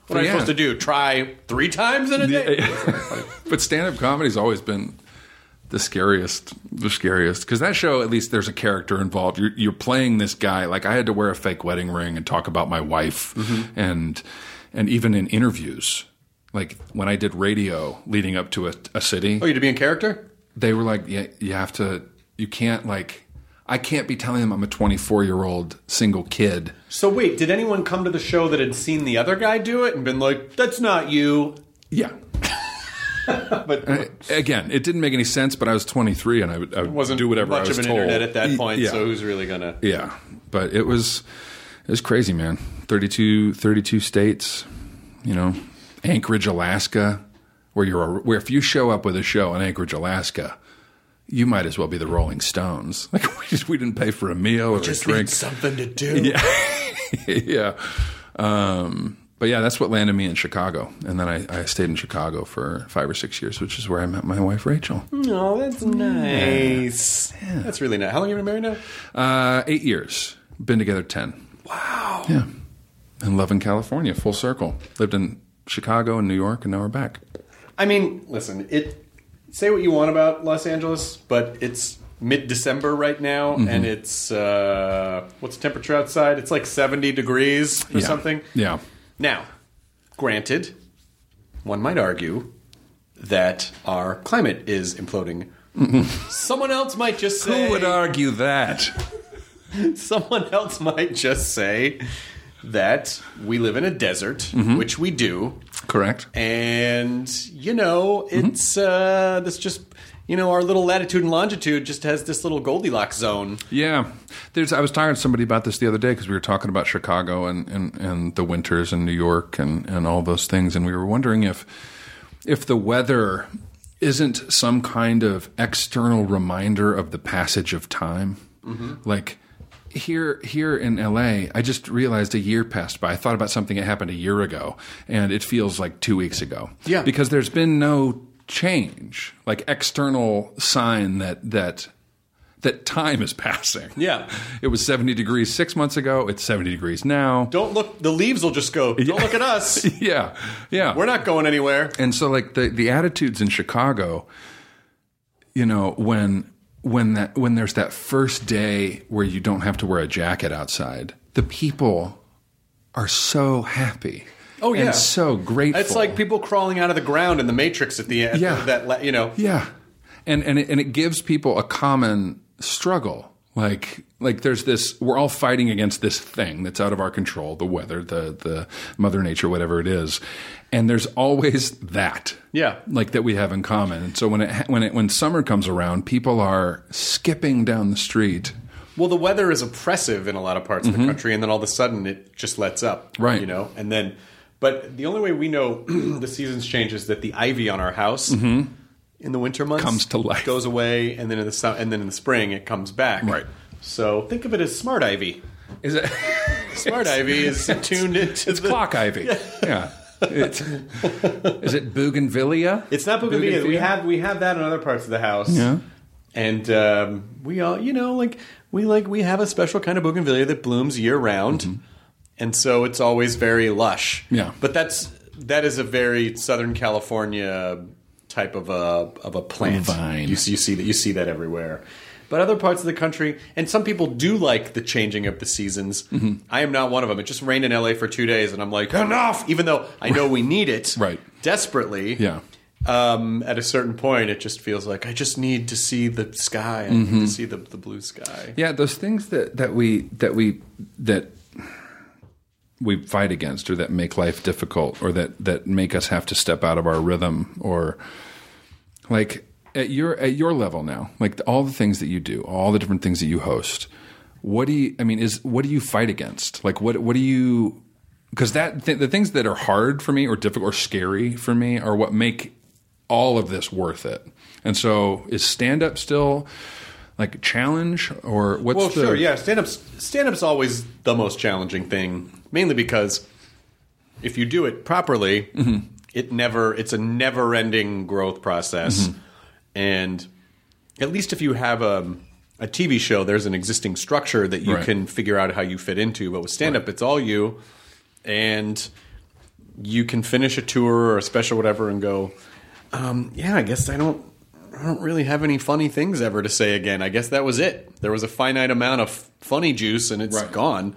What are you yeah. supposed to do? Try three times in a day? But stand-up comedy's always been the scariest, the scariest. Because that show, at least there's a character involved. You're, you're playing this guy. Like, I had to wear a fake wedding ring and talk about my wife. Mm-hmm. And and even in interviews, like when I did radio leading up to a, a city. Oh, you had to be in character? They were like, yeah, you have to, you can't like, I can't be telling them I'm a twenty-four-year-old single kid. So wait, did anyone come to the show that had seen the other guy do it and been like, that's not you? Yeah. But uh, again, it didn't make any sense, but I was twenty-three and I would, I would wasn't do whatever I much was of an told. internet at that point, yeah. so who's really going to... Yeah, but it was it was crazy, man. thirty-two, thirty-two states, you know, Anchorage, Alaska, where you're a, where if you show up with a show in Anchorage, Alaska, you might as well be the Rolling Stones. Like we just we didn't pay for a meal or just a drink. Need something to do. Yeah, yeah. Um, but yeah, that's what landed me in Chicago, and then I, I stayed in Chicago for five or six years, which is where I met my wife Rachel. Oh, that's nice. Yeah. That's really nice. How long have you been married now? Uh, eight years. Been together ten. Wow. Yeah. And loving California, full circle. Lived in Chicago and New York, and now we're back. I mean, listen, it. Say what you want about Los Angeles, but it's mid-December right now, mm-hmm. and it's, uh, what's the temperature outside? It's like seventy degrees or yeah. something. Yeah. Now, granted, one might argue that our climate is imploding. Mm-hmm. Someone else might just say... Who would argue that? Someone else might just say that we live in a desert, mm-hmm. which we do. Correct. And, you know, it's mm-hmm. uh, this just, you know, our little latitude and longitude just has this little Goldilocks zone. Yeah. There's. I was talking to somebody about this the other day because we were talking about Chicago and, and, and the winters in New York and, and all those things. And we were wondering if if the weather isn't some kind of external reminder of the passage of time. Mm-hmm. Like... Here here in L A, I just realized a year passed by. I thought about something that happened a year ago, and it feels like two weeks ago. Yeah. Because there's been no change, like external sign that that that time is passing. Yeah. It was seventy degrees six months ago. It's seventy degrees now. Don't look. The leaves will just go, don't yeah. look at us. yeah. Yeah. We're not going anywhere. And so, like, the, the attitudes in Chicago, you know, when... When that when there's that first day where you don't have to wear a jacket outside, the people are so happy. Oh yeah, and so grateful. It's like people crawling out of the ground in the Matrix at the end. Yeah, that you know. Yeah, and and it, and it gives people a common struggle. Like like there's this. We're all fighting against this thing that's out of our control. The weather, the the Mother Nature, whatever it is. And there's always that, yeah, like that we have in common. And so when it when it when summer comes around, people are skipping down the street. Well, the weather is oppressive in a lot of parts mm-hmm. of the country, and then all of a sudden it just lets up, right? You know, and then, but the only way we know the seasons change is that the ivy on our house mm-hmm. in the winter months comes to life, goes away, and then in the su- and then in the spring it comes back, right? So think of it as smart ivy. Is it smart ivy? Is tuned into it's the clock ivy? Yeah. yeah. It's, is it bougainvillea? It's not bougainvillea. We have we have that in other parts of the house. Yeah, and um, we all you know like we like we have a special kind of bougainvillea that blooms year round, mm-hmm. and so it's always very lush. Yeah, but that's that is a very Southern California type of a of a plant. Vine. You see, you see that you see that everywhere. But other parts of the country, and some people do like the changing of the seasons. Mm-hmm. I am not one of them. It just rained in L A for two days, and I'm like, enough! Even though I know we need it right. desperately. Yeah. Um, at a certain point, it just feels like I just need to see the sky. I mm-hmm. need to see the, the blue sky. Yeah, those things that, that we that we that we fight against, or that make life difficult, or that, that make us have to step out of our rhythm, or like. At your at your level now, like all the things that you do, all the different things that you host, what do you? I mean, is what do you fight against? Like, what what do you? Because that th- the things that are hard for me, or difficult, or scary for me, are what make all of this worth it. And so, is stand up still like a challenge, or what's well, the? Sure, yeah, stand up's stand up's always the most challenging thing, mainly because if you do it properly, mm-hmm. it never it's a never ending growth process. Mm-hmm. And at least if you have a, a T V show, there's an existing structure that you right. can figure out how you fit into. But with stand-up, right. it's all you. And you can finish a tour or a special whatever and go, um, yeah, I guess I don't I don't really have any funny things ever to say again. I guess that was it. There was a finite amount of funny juice and it's Right. gone.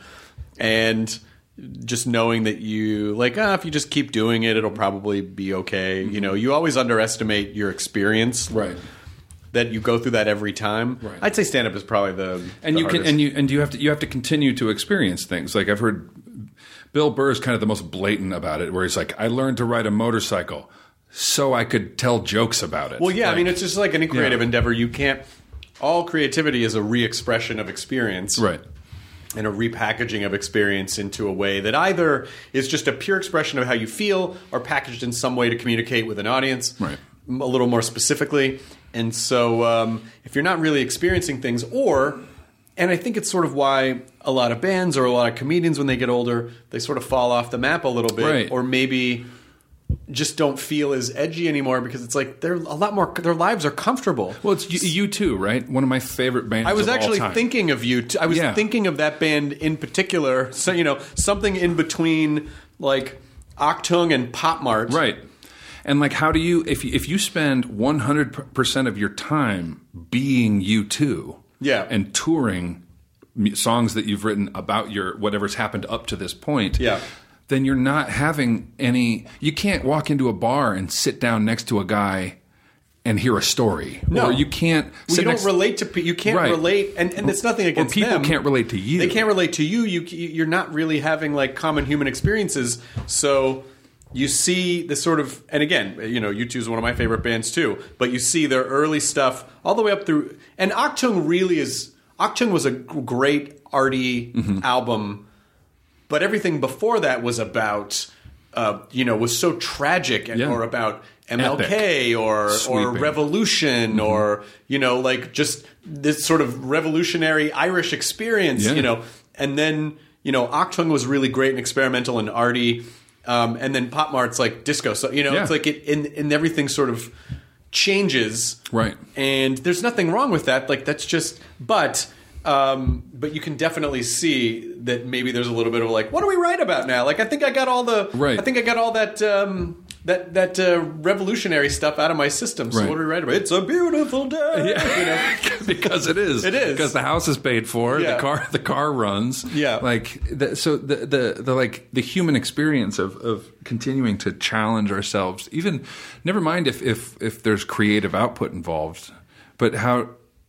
And just knowing that you, like, ah, if you just keep doing it, it'll probably be okay. Mm-hmm. You know, you always underestimate your experience. Right. That you go through that every time. Right. I'd say stand-up is probably the And the you can hardest. and you and you have to you have to continue to experience things. Like I've heard Bill Burr is kind of the most blatant about it, where he's like, I learned to ride a motorcycle so I could tell jokes about it. Well, yeah, Like, I mean, it's just like any creative yeah. endeavor. You can't. All creativity is a re-expression of experience, right. and a repackaging of experience into a way that either is just a pure expression of how you feel, or packaged in some way to communicate with an audience, Right. a little more specifically. And so, um, if you're not really experiencing things, or, and I think it's sort of why a lot of bands or a lot of comedians, when they get older, they sort of fall off the map a little bit, Right. or maybe just don't feel as edgy anymore because it's like they're a lot more. Their lives are comfortable. Well, it's you, you too, right? One of my favorite bands. I was of actually all time. thinking of you. T- I was Yeah. thinking of that band in particular. So you know, something in between like Achtung and Pop Mart. Right. And like, how do you if you, if you spend one hundred percent of your time being U two, Yeah. and touring m- songs that you've written about your whatever's happened up to this point, Yeah. then you're not having any. You can't walk into a bar and sit down next to a guy and hear a story. No. Or you can't. Well, sit you don't next- relate to pe- you can't Right. relate, and, and it's nothing against or people them. can't relate to you. They can't relate to you. You you're not really having like common human experiences. So you see the sort of, and again, you know, U two is one of my favorite bands too. But you see their early stuff all the way up through, and Achtung really is. Achtung was a g- great arty Mm-hmm. album, but everything before that was about, uh, you know, was so tragic, and, Yeah. or about M L K Epic. or or Sweeping. revolution, or you know, like just this sort of revolutionary Irish experience, Yeah. you know. And then you know, Achtung was really great and experimental and arty, um, and then Pop Mart's like disco. So you know, Yeah. it's like it and, and everything sort of changes, Right. And there's nothing wrong with that. Like that's just, but. Um, but you can definitely see that maybe there's a little bit of like, what do we write about now? Like, I think I got all the, Right. I think I got all that, um, that that uh, revolutionary stuff out of my system. So Right. what do we write about? It's a beautiful day. Yeah. You know? because it is. It is. because the house is paid for. Yeah. The car, the car runs. Yeah. like the, so the, the the like the human experience of of continuing to challenge ourselves. Even never mind if if if there's creative output involved, but how.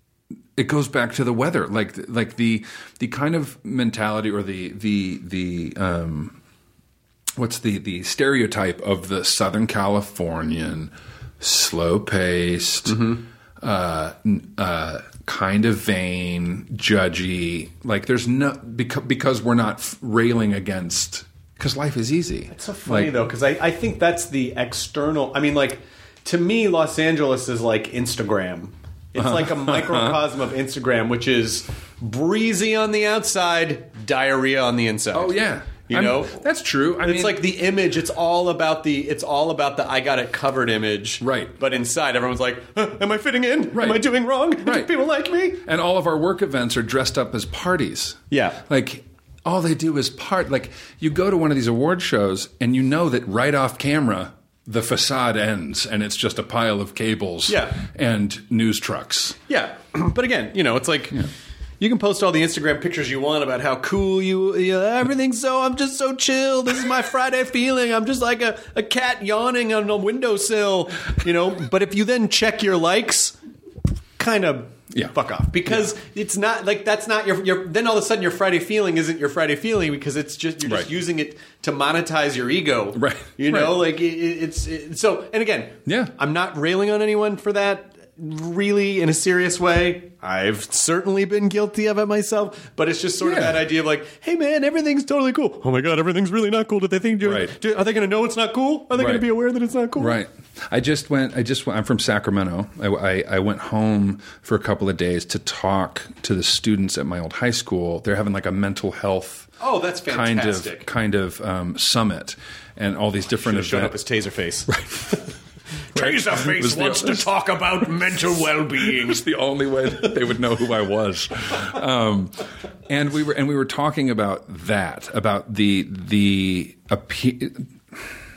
It goes back to the weather, like like the the kind of mentality or the the the um, what's the the stereotype of the Southern Californian, slow paced, Mm-hmm. uh, uh, kind of vain, judgy. Like there's no because because we're not railing against because life is easy. It's so funny Like, though, because I, I think that's the external. I mean, like to me, Los Angeles is like Instagram. It's like a microcosm of Instagram, which is breezy on the outside, diarrhea on the inside. Oh yeah, You I'm- know? that's true. I it's mean, like the image. It's all about the. It's all about the. I got it covered image. Right. But inside, everyone's like, huh, "Am I fitting in? Right. Am I doing wrong? Do Right. people like me?" and all of our work events are dressed up as parties. Yeah. Like all they do is part. Like you go to one of these award shows and you know that right off camera the facade ends and it's just a pile of cables Yeah. and news trucks. Yeah, but again, you know, it's like you can post all the Instagram pictures you want about how cool you, you know, everything's so. I'm just so chill. This is my Friday feeling. I'm just like a, a cat yawning on a windowsill, you know. But if you then check your likes, kind of Yeah. fuck off, because it's not like that's not your your. Then all of a sudden your Friday feeling isn't your Friday feeling because it's just you're just Right. using it to monetize your ego, Right. You know, Right. like it, it's it, so. And again, Yeah. I'm not railing on anyone for that. Really, in a serious way, I've certainly been guilty of it myself. But it's just sort of Yeah. that idea of like, hey man, everything's totally cool. Oh my god, everything's really not cool. Did they think? Do, Right. do, are they going to know it's not cool? Are they going Right. to be aware that it's not cool? Right. I just went. I just. Went, I'm from Sacramento. I, I, I went home for a couple of days to talk to the students at my old high school. They're having like a mental health. Oh, that's kind fantastic. of kind of um, summit, and all these different Showed up events. as Taserface. Right. Taserface Was the- wants to talk about mental well-being. It's the only way that they would know who I was. Um, and we were and we were talking about that, about the the appe-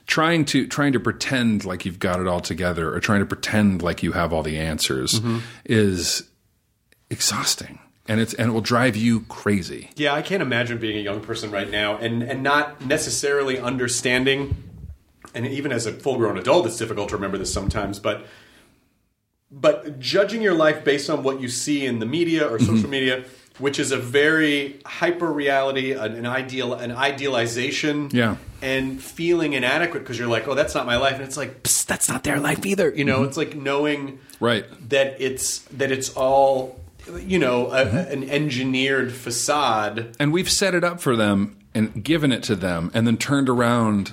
trying to trying to pretend like you've got it all together or trying to pretend like you have all the answers mm-hmm. is exhausting. And it's and it will drive you crazy. Yeah, I can't imagine being a young person right now and, and not necessarily understanding, and even as a full-grown adult, it's difficult to remember this sometimes, but but judging your life based on what you see in the media or social mm-hmm. media, which is a very hyper-reality, an, an ideal, an idealization, yeah. and feeling inadequate because you're like, oh, that's not my life, and it's like, psst, that's not their life either. You know, mm-hmm. it's like knowing right. that it's that it's all, you know, a, mm-hmm. an engineered facade, and we've set it up for them and given it to them, and then turned around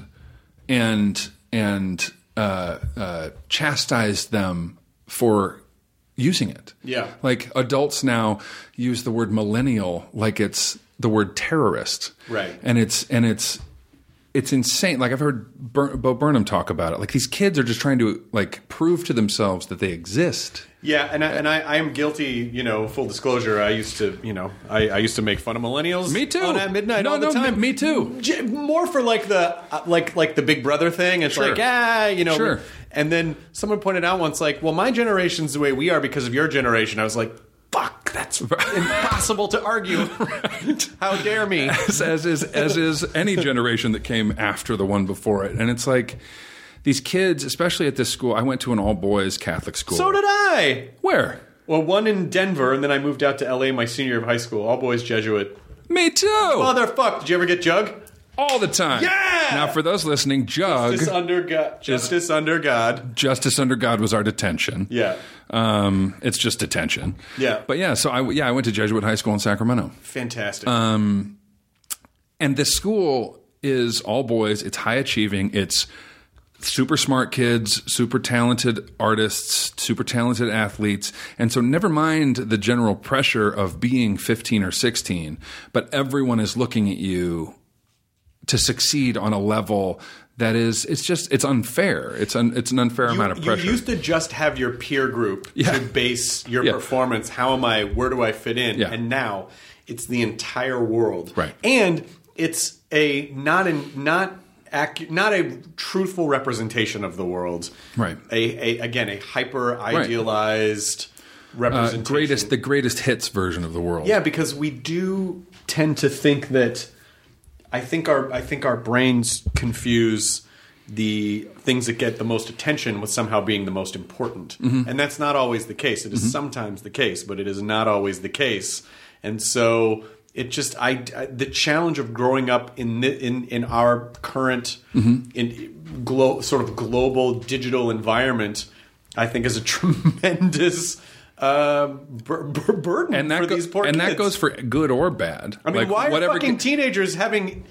and and uh, uh, chastised them for using it. Yeah. Like adults now use the word millennial like it's the word terrorist. Right. And it's and it's it's insane. Like I've heard Bur- Bo Burnham talk about it. Like these kids are just trying to like prove to themselves that they exist. Yeah, and I, and I, I am guilty, you know, full disclosure, I used to, you know, I, I used to make fun of millennials. Me too. On At Midnight no, all the no, time. Me, me too. J- more for like the uh, like like the Big Brother thing. It's sure. like, ah, you know. Sure. And then someone pointed out once, like, well, my generation's the way we are because of your generation. I was like, fuck, that's impossible to argue. Right. How dare me? As, as is as is any generation that came after the one before it. And it's like these kids, especially at this school, I went to an all-boys Catholic school. So did I. Where? Well, one in Denver, and then I moved out to L A my senior year of high school. All-boys Jesuit. Me too. Motherfuck. Did you ever get Jug? All the time. Yeah! Now, for those listening, Jug... Justice under God. Justice under God. Justice under God was our detention. Yeah. Um, it's just detention. Yeah. But yeah, so I, yeah, I went to Jesuit High School in Sacramento. Fantastic. Um, and this school is all boys. It's high achieving. It's super smart kids, super talented artists, super talented athletes. And so never mind the general pressure of being fifteen or sixteen, but everyone is looking at you to succeed on a level that is, it's just, it's unfair. It's un, it's an unfair you, amount of pressure. You used to just have your peer group yeah. to base your yeah. performance. How am I, where do I fit in? Yeah. And now it's the entire world. Right. And it's a not an, not Accu- not a truthful representation of the world. Right. A, a again a hyper idealized right. representation. Uh, greatest the greatest hits version of the world. Yeah, because we do tend to think that I think our I think our brains confuse the things that get the most attention with somehow being the most important. Mm-hmm. And that's not always the case. It is mm-hmm. sometimes the case, but it is not always the case. And so It just I, I the challenge of growing up in the, in in our current mm-hmm. in glo- sort of global digital environment, I think is a tremendous uh, bur- bur- burden and that for go- these poor and kids. that goes for good or bad. I mean, like, why are fucking ki- teenagers having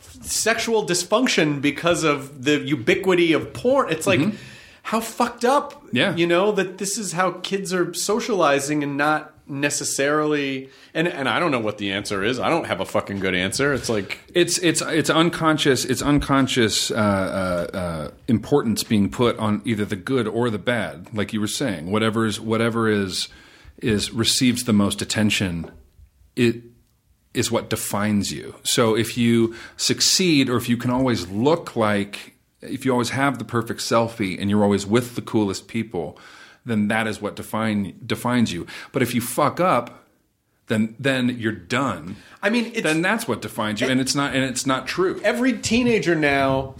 sexual dysfunction because of the ubiquity of porn? It's like mm-hmm. how fucked up, yeah. you know, that this is how kids are socializing and not necessarily and and I don't know what the answer is. I don't have a fucking good answer. It's like it's it's it's unconscious it's unconscious uh, uh, uh, importance being put on either the good or the bad, like you were saying. Whatever is whatever is is receives the most attention, it is what defines you. So if you succeed, or if you can always look like, if you always have the perfect selfie and you're always with the coolest people, then that is what define defines you. But if you fuck up, then then you're done. I mean, it's, then that's what defines you, and it's not and it's not true. Every teenager now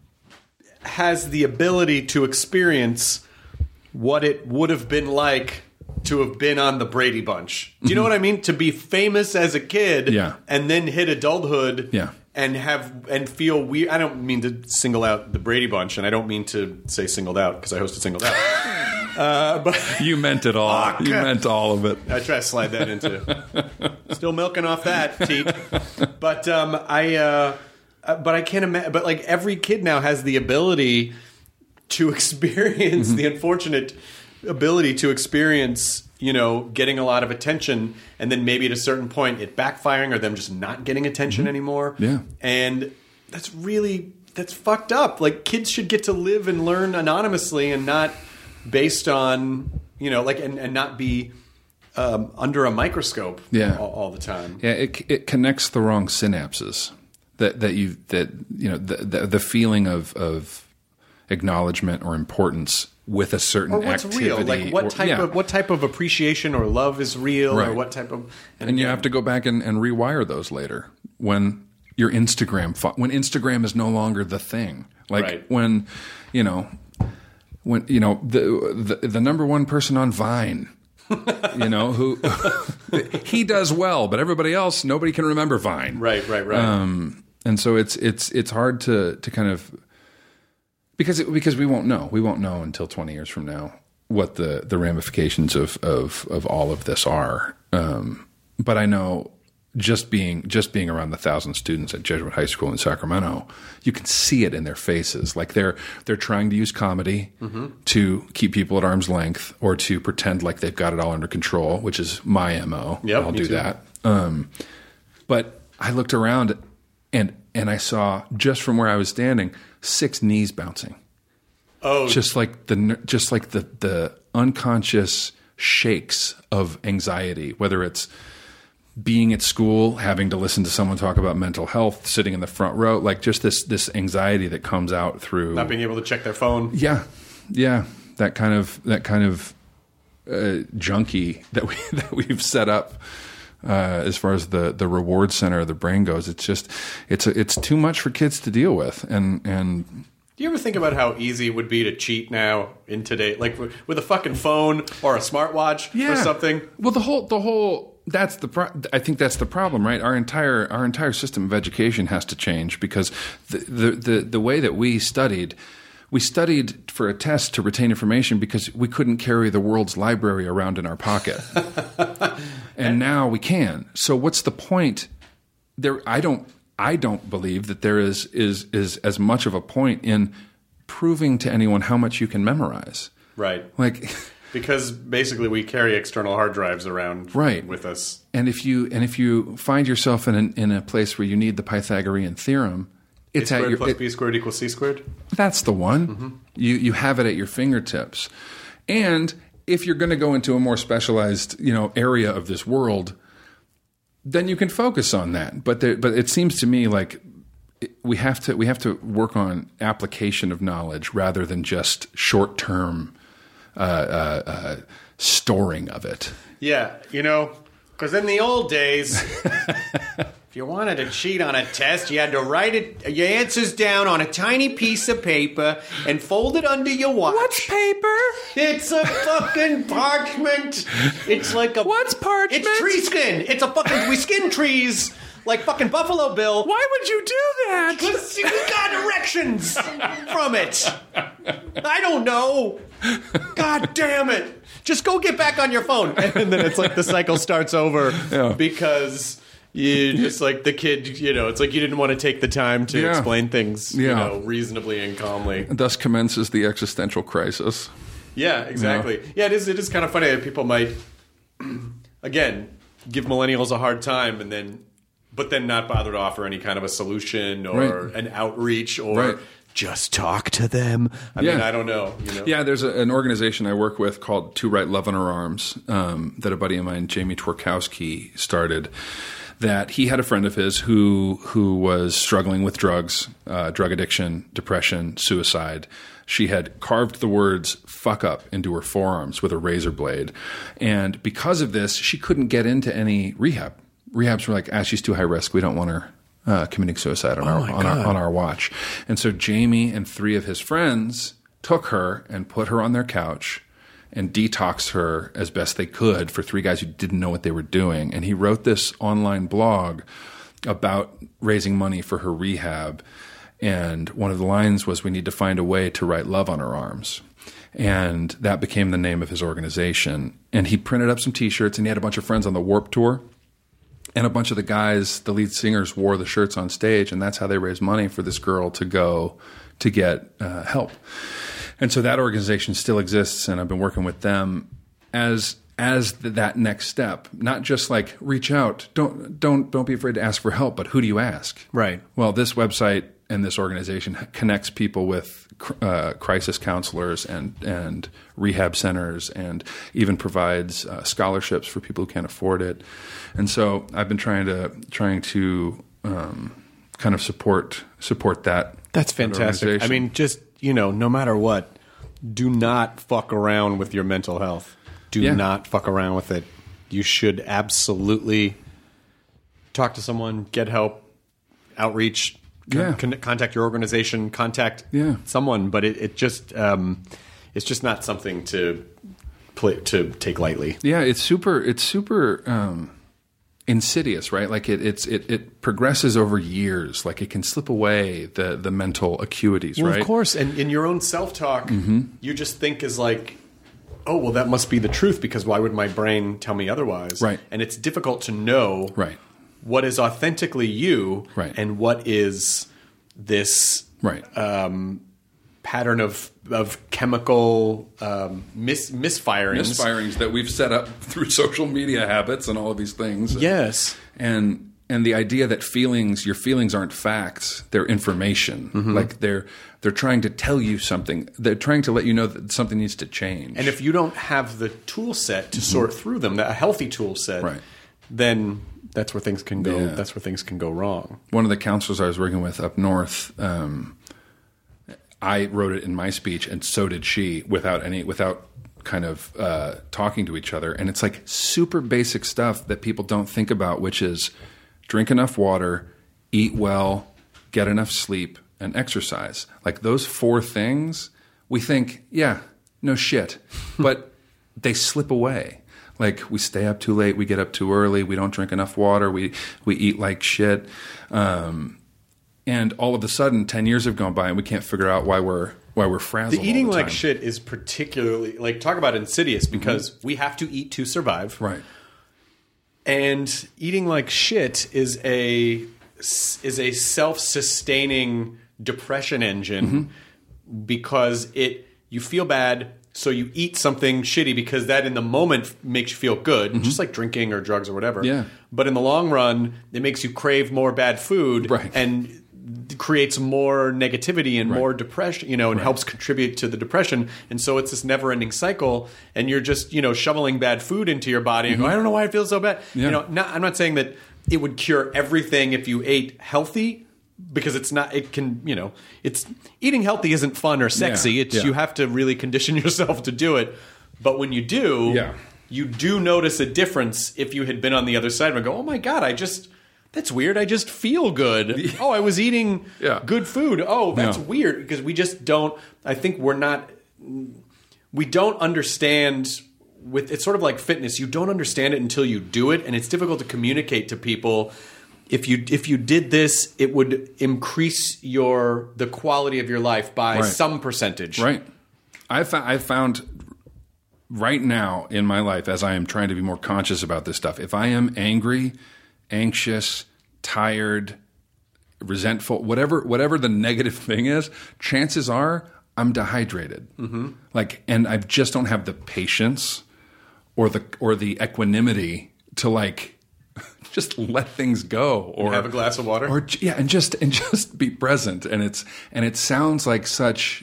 has the ability to experience what it would have been like to have been on the Brady Bunch. Do you know what I mean? To be famous as a kid, yeah. and then hit adulthood, yeah. and have and feel weird. I don't mean to single out the Brady Bunch, and I don't mean to say singled out because I hosted Singled Out. Uh, but you meant it all. Fuck. You meant all of it. I try to slide that into. Still milking off that, Teat. But um, I, uh, but I can't imagine. But like every kid now has the ability to experience mm-hmm. the unfortunate ability to experience, you know, getting a lot of attention, and then maybe at a certain point it backfiring or them just not getting attention mm-hmm. anymore. Yeah, and that's really that's fucked up. Like kids should get to live and learn anonymously and not based on, you know, like, and, and not be um, under a microscope yeah. all, all the time. Yeah, it it connects the wrong synapses. that that you that you know the the, the feeling of of acknowledgement or importance with a certain or what's activity. real? Like what or- type yeah. of what type of appreciation or love is real, Right. or what type of and you have to go back and, and rewire those later when your Instagram fo- when Instagram is no longer the thing. Like Right. when you know when you know the the, the number one person on Vine. you know who he does well, but everybody else, nobody can remember Vine. Right, right, right. Um, and so it's it's it's hard to to kind of because it, because we won't know we won't know until twenty years from now what the the ramifications of of of all of this are. Um, but I know just being just being around the thousand students at Jesuit High School in Sacramento, you can see it in their faces. Like they're they're trying to use comedy Mm-hmm. to keep people at arm's length or to pretend like they've got it all under control, which is my M O. Yep, I'll me do too. that. Um, but I looked around and and I saw just from where I was standing six knees bouncing. Oh, Just like the ner- just like the the unconscious shakes of anxiety, whether it's being at school, having to listen to someone talk about mental health, sitting in the front row, like just this this anxiety that comes out through not being able to check their phone. yeah, yeah, that kind of that kind of uh, junkie that we that we've set up uh, as far as the the reward center of the brain goes. It's just it's it's too much for kids to deal with, and and Do you ever think about how easy it would be to cheat now in today, like with, with a fucking phone or a smartwatch or something? Well, the whole the whole that's the pro- I think that's the problem, right? Our entire our entire system of education has to change because the the the, the way that we studied. We studied for a test to retain information because we couldn't carry the world's library around in our pocket. And now we can. So what's the point? There I don't I don't believe that there is is is as much of a point in proving to anyone how much you can memorize. Right. Like because basically we carry external hard drives around right. with us. And if you and if you find yourself in an, in a place where you need the Pythagorean theorem, it's A at squared your plus it- B squared equals C squared? That's the one. Mm-hmm. You you have it at your fingertips. And if you're going to go into a more specialized, you know, area of this world, then you can focus on that. But there, but it seems to me like it- we have to we have to work on application of knowledge rather than just short-term uh, uh, uh, storing of it. Yeah, you know, because in the old days, if you wanted to cheat on a test, you had to write it, your answers down on a tiny piece of paper and fold it under your watch. What's paper? It's a fucking parchment. It's like a... What's parchment? It's tree skin. It's a fucking... We skin trees like fucking Buffalo Bill. Why would you do that? Because you got erections from it. I don't know. God damn it. Just go get back on your phone. And then it's like the cycle starts over Yeah. because you just like the kid, you know, it's like you didn't want to take the time to Yeah. explain things, you Yeah. know, reasonably and calmly. Thus commences the existential crisis. Yeah, exactly. Yeah, it is it is kind of funny that people might, again, give millennials a hard time and then, but then not bother to offer any kind of a solution or Right. an outreach or Right. just talk to them. I Yeah. mean, I don't know. You know? Yeah, there's a, an organization I work with called To Write Love on Our Arms um, that a buddy of mine, Jamie Twerkowski, started. That he had a friend of his who who was struggling with drugs, uh, drug addiction, depression, suicide. She had carved the words "fuck up" into her forearms with a razor blade, and because of this, she couldn't get into any rehab. Rehabs were like, "Ah, she's too high risk. We don't want her uh, committing suicide on, our, on, our, on our watch." And so Jamie and three of his friends took her and put her on their couch and detoxed her as best they could for three guys who didn't know what they were doing. And he wrote this online blog about raising money for her rehab. And one of the lines was, "We need to find a way to write love on her arms." And that became the name of his organization. And he printed up some T-shirts, and he had a bunch of friends on the Warped Tour. And a bunch of the guys, the lead singers, wore the shirts on stage, and that's how they raised money for this girl to go to get uh, help. And so that organization still exists, and I've been working with them as as th- that next step. Not just like reach out, don't don't don't be afraid to ask for help, but who do you ask? Right. Well, this website and this organization connects people with uh, crisis counselors and and rehab centers, and even provides uh, scholarships for people who can't afford it. And so I've been trying to trying to um, kind of support support that. That's fantastic. That I mean, just, you know, no matter what, do not fuck around with your mental health. Do Yeah. not fuck around with it. You should absolutely talk to someone, get help, outreach, con- Yeah. con- contact your organization, contact Yeah. someone. But it, it just um, it's just not something to play, to take lightly. Yeah, it's super. It's super um, insidious, right? Like it, it's it, it progresses over years. Like it can slip away the the mental acuities, Well, right? of course, and in your own self-talk, Mm-hmm. you just think is like, oh, well, that must be the truth because why would my brain tell me otherwise? Right. And it's difficult to know Right. what is authentically you Right. and what is this Right. um, pattern of of chemical um, mis- misfirings. Misfirings that we've set up through social media habits and all of these things. Yes. And and the idea that feelings, your feelings aren't facts, they're information. Mm-hmm. Like they're they're trying to tell you something. They're trying to let you know that something needs to change. And if you don't have the tool set to sort through them, a healthy tool set, Right. then that's where things can go. Yeah. That's where things can go wrong. One of the counselors I was working with up north, um, I wrote it in my speech, and so did she, without any, without kind of uh, talking to each other. And it's like super basic stuff that people don't think about, which is drink enough water, eat well, get enough sleep, and exercise. Like those four things, we think, yeah, no shit, but they slip away. Like we stay up too late, we get up too early, we don't drink enough water, we we eat like shit, um, and all of a sudden, ten years have gone by, and we can't figure out why we're why we're frazzled. The eating all the like time. shit is particularly like talk about insidious because we have to eat to survive, right? And eating like shit is a is a self-sustaining depression engine Mm-hmm. because it you feel bad. So you eat something shitty because that in the moment makes you feel good, just like drinking or drugs or whatever. Yeah. But in the long run, it makes you crave more bad food Right. and creates more negativity and Right. more depression, you know, and Right. helps contribute to the depression. And so it's this never-ending cycle, and you're just, you know, shoveling bad food into your body and go, I don't know why I feel so bad. Yeah. You know, not, I'm not saying that it would cure everything if you ate healthy, because it's not, it can, you know, it's eating healthy isn't fun or sexy. Yeah, It's yeah. you have to really condition yourself to do it. But when you do, Yeah. you do notice a difference if you had been on the other side and go, oh my God, I just, that's weird. I just feel good. Oh, I was eating Yeah. good food. Oh, that's Yeah. weird because we just don't, I think we're not, we don't understand with, it's sort of like fitness. You don't understand it until you do it. And it's difficult to communicate to people. If you if you did this, it would increase your the quality of your life by Right. some percentage. Right. I've found, I've found right now in my life, as I am trying to be more conscious about this stuff, if I am angry, anxious, tired, resentful, whatever whatever the negative thing is, chances are I'm dehydrated. Mm-hmm. Like, and I just don't have the patience or the or the equanimity to like just let things go, or Have a glass of water. or yeah, and just and just be present. And it's and it sounds like such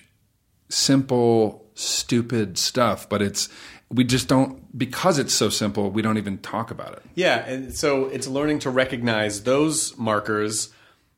simple, stupid stuff, but it's we just don't, because it's so simple, we don't even talk about it. Yeah, and so it's learning to recognize those markers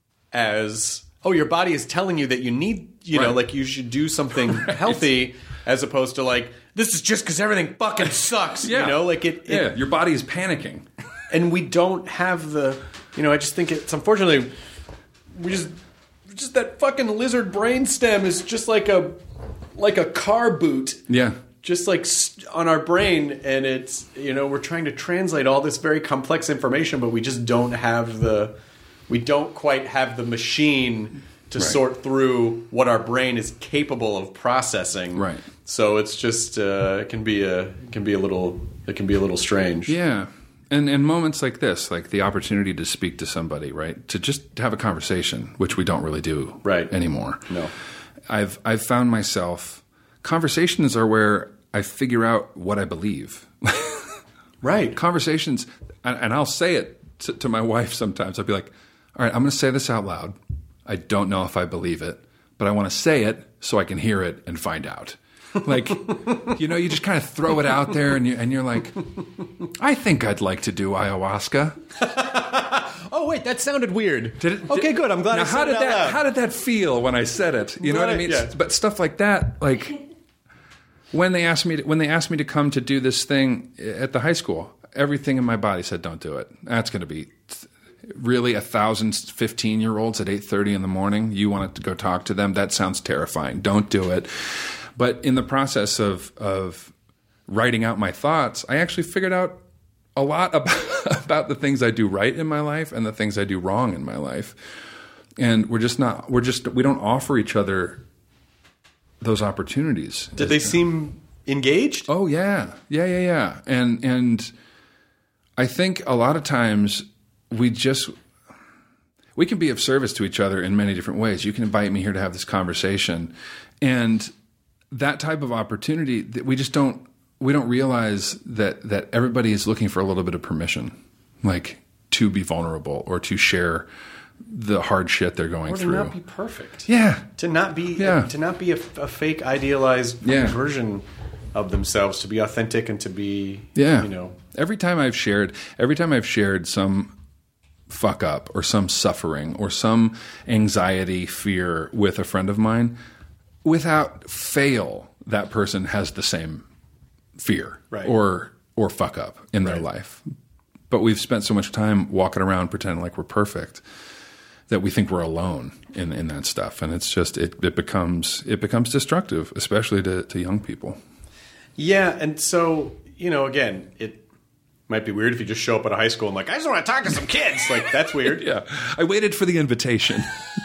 as, oh, your body is telling you that you need, you know, Right. like you should do something healthy, as opposed to like, this is just because everything fucking sucks. Yeah. You know, like it, it Yeah, your body is panicking. and we don't have the, you know, I just think it's unfortunately we just just that fucking lizard brainstem is just like a like a car boot, Yeah. just like st- on our brain, and it's, you know, we're trying to translate all this very complex information, but we just don't have the we don't quite have the machine to Right. sort through what our brain is capable of processing. Right. So it's just uh, it can be a it can be a little it can be a little strange. Yeah. And and moments like this, like the opportunity to speak to somebody, right? To just have a conversation, which we don't really do Right. anymore. No. I've I've found myself, conversations are where I figure out what I believe. Right. Conversations, and, and I'll say it to, to my wife sometimes. I'll be like, all right, I'm going to say this out loud. I don't know if I believe it, but I want to say it so I can hear it and find out. Like, you know, you just kind of throw it out there, and, you, and you're like, I think I'd like to do ayahuasca. Oh wait, that sounded weird. Did it, okay, did, good. I'm glad now I said how it did out that loud. how did that feel when I said it? You know Glad what I I- mean? yeah. But stuff like that, like when they asked me to, when they asked me to come to do this thing at the high school, everything in my body said, "Don't do it. That's going to be really a thousand fifteen year olds at eight thirty in the morning. You want to go talk to them? That sounds terrifying. Don't do it." But in the process of of writing out my thoughts, I actually figured out a lot about, about the things I do right in my life and the things I do wrong in my life. And we're just not, we're just, we don't offer each other those opportunities. Did they seem engaged? Oh yeah. Yeah, yeah, yeah. And, and I think a lot of times we just, we can be of service to each other in many different ways. You can invite me here to have this conversation, and that type of opportunity that we just don't, we don't realize that, that everybody is looking for a little bit of permission, like to be vulnerable or to share the hard shit they're going Or to through. not be perfect. Yeah. To not be Yeah. to not be a, a fake idealized Yeah. version of themselves, to be authentic and to be Yeah. you know. Every time I've shared, every time I've shared some fuck up or some suffering or some anxiety, fear with a friend of mine, without fail, that person has the same fear Right. or or fuck up in their life. But we've spent so much time walking around pretending like we're perfect that we think we're alone in, in that stuff. And it's just, it, it becomes it becomes destructive, especially to, to young people. Yeah, and so, you know, again, it might be weird if you just show up at a high school and like, I just want to talk to some kids. Like, that's weird. Yeah. I waited for the invitation.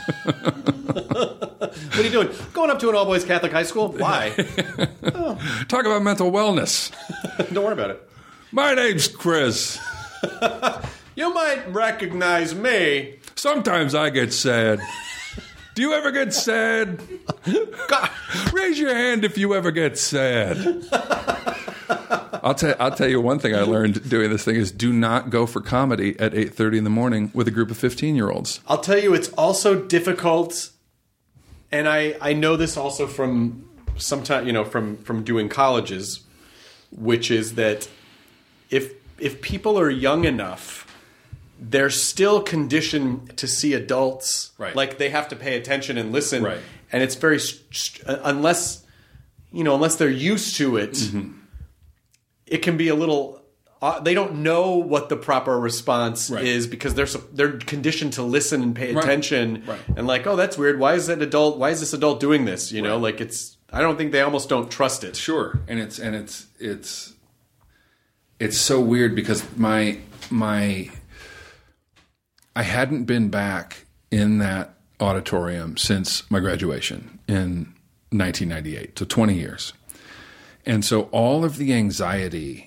What are you doing? Going up to an all-boys Catholic high school? Why? Talk about mental wellness. Don't worry about it. My name's Chris. You might recognize me. Sometimes I get sad. Do you ever get sad? God. Raise your hand if you ever get sad. I'll tell I'll tell you one thing I learned doing this thing is do not go for comedy at eight thirty in the morning with a group of fifteen-year-olds. I'll tell you, it's also difficult, and I, I know this also from sometime, you know, from, from doing colleges, which is that if if people are young enough, they're still conditioned to see adults. Right. Like they have to pay attention and listen. Right. And it's very st- unless you know unless they're used to it, Mm-hmm. it can be a little. Uh, they don't know what the proper response Right. is because they're so, they're conditioned to listen and pay Right. attention. Right. And like, oh, that's weird. Why is that adult? Why is this adult doing this? You know, Right. like it's. I don't think they almost don't trust it. Sure, and it's and it's it's it's so weird because my my I hadn't been back in that auditorium since my graduation in nineteen ninety-eight, so twenty years. And so all of the anxiety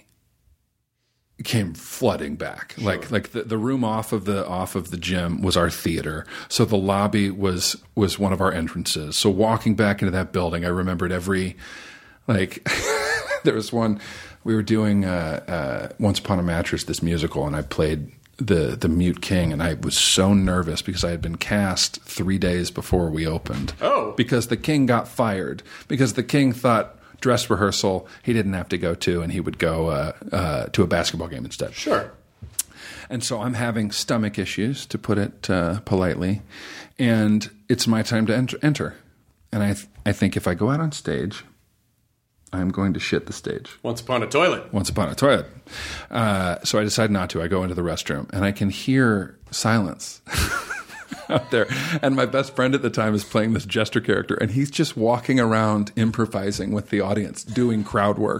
came flooding back. Sure. Like like the, the room off of the off of the gym was our theater. So the lobby was was one of our entrances. So walking back into that building, I remembered every like there was one we were doing uh, uh, Once Upon a Mattress, this musical, and I played the the Mute King, and I was so nervous because I had been cast three days before we opened. Oh. Because the King got fired. Because the King thought dress rehearsal he didn't have to go to, and he would go uh, uh, to a basketball game instead. Sure. And so I'm having stomach issues, to put it uh, politely, and it's my time to enter. enter. And I th- I think if I go out on stage, I'm going to shit the stage. Once upon a toilet. Once upon a toilet. Uh, so I decide not to. I go into the restroom, and I can hear silence out there. And my best friend at the time is playing this jester character, and he's just walking around improvising with the audience, doing crowd work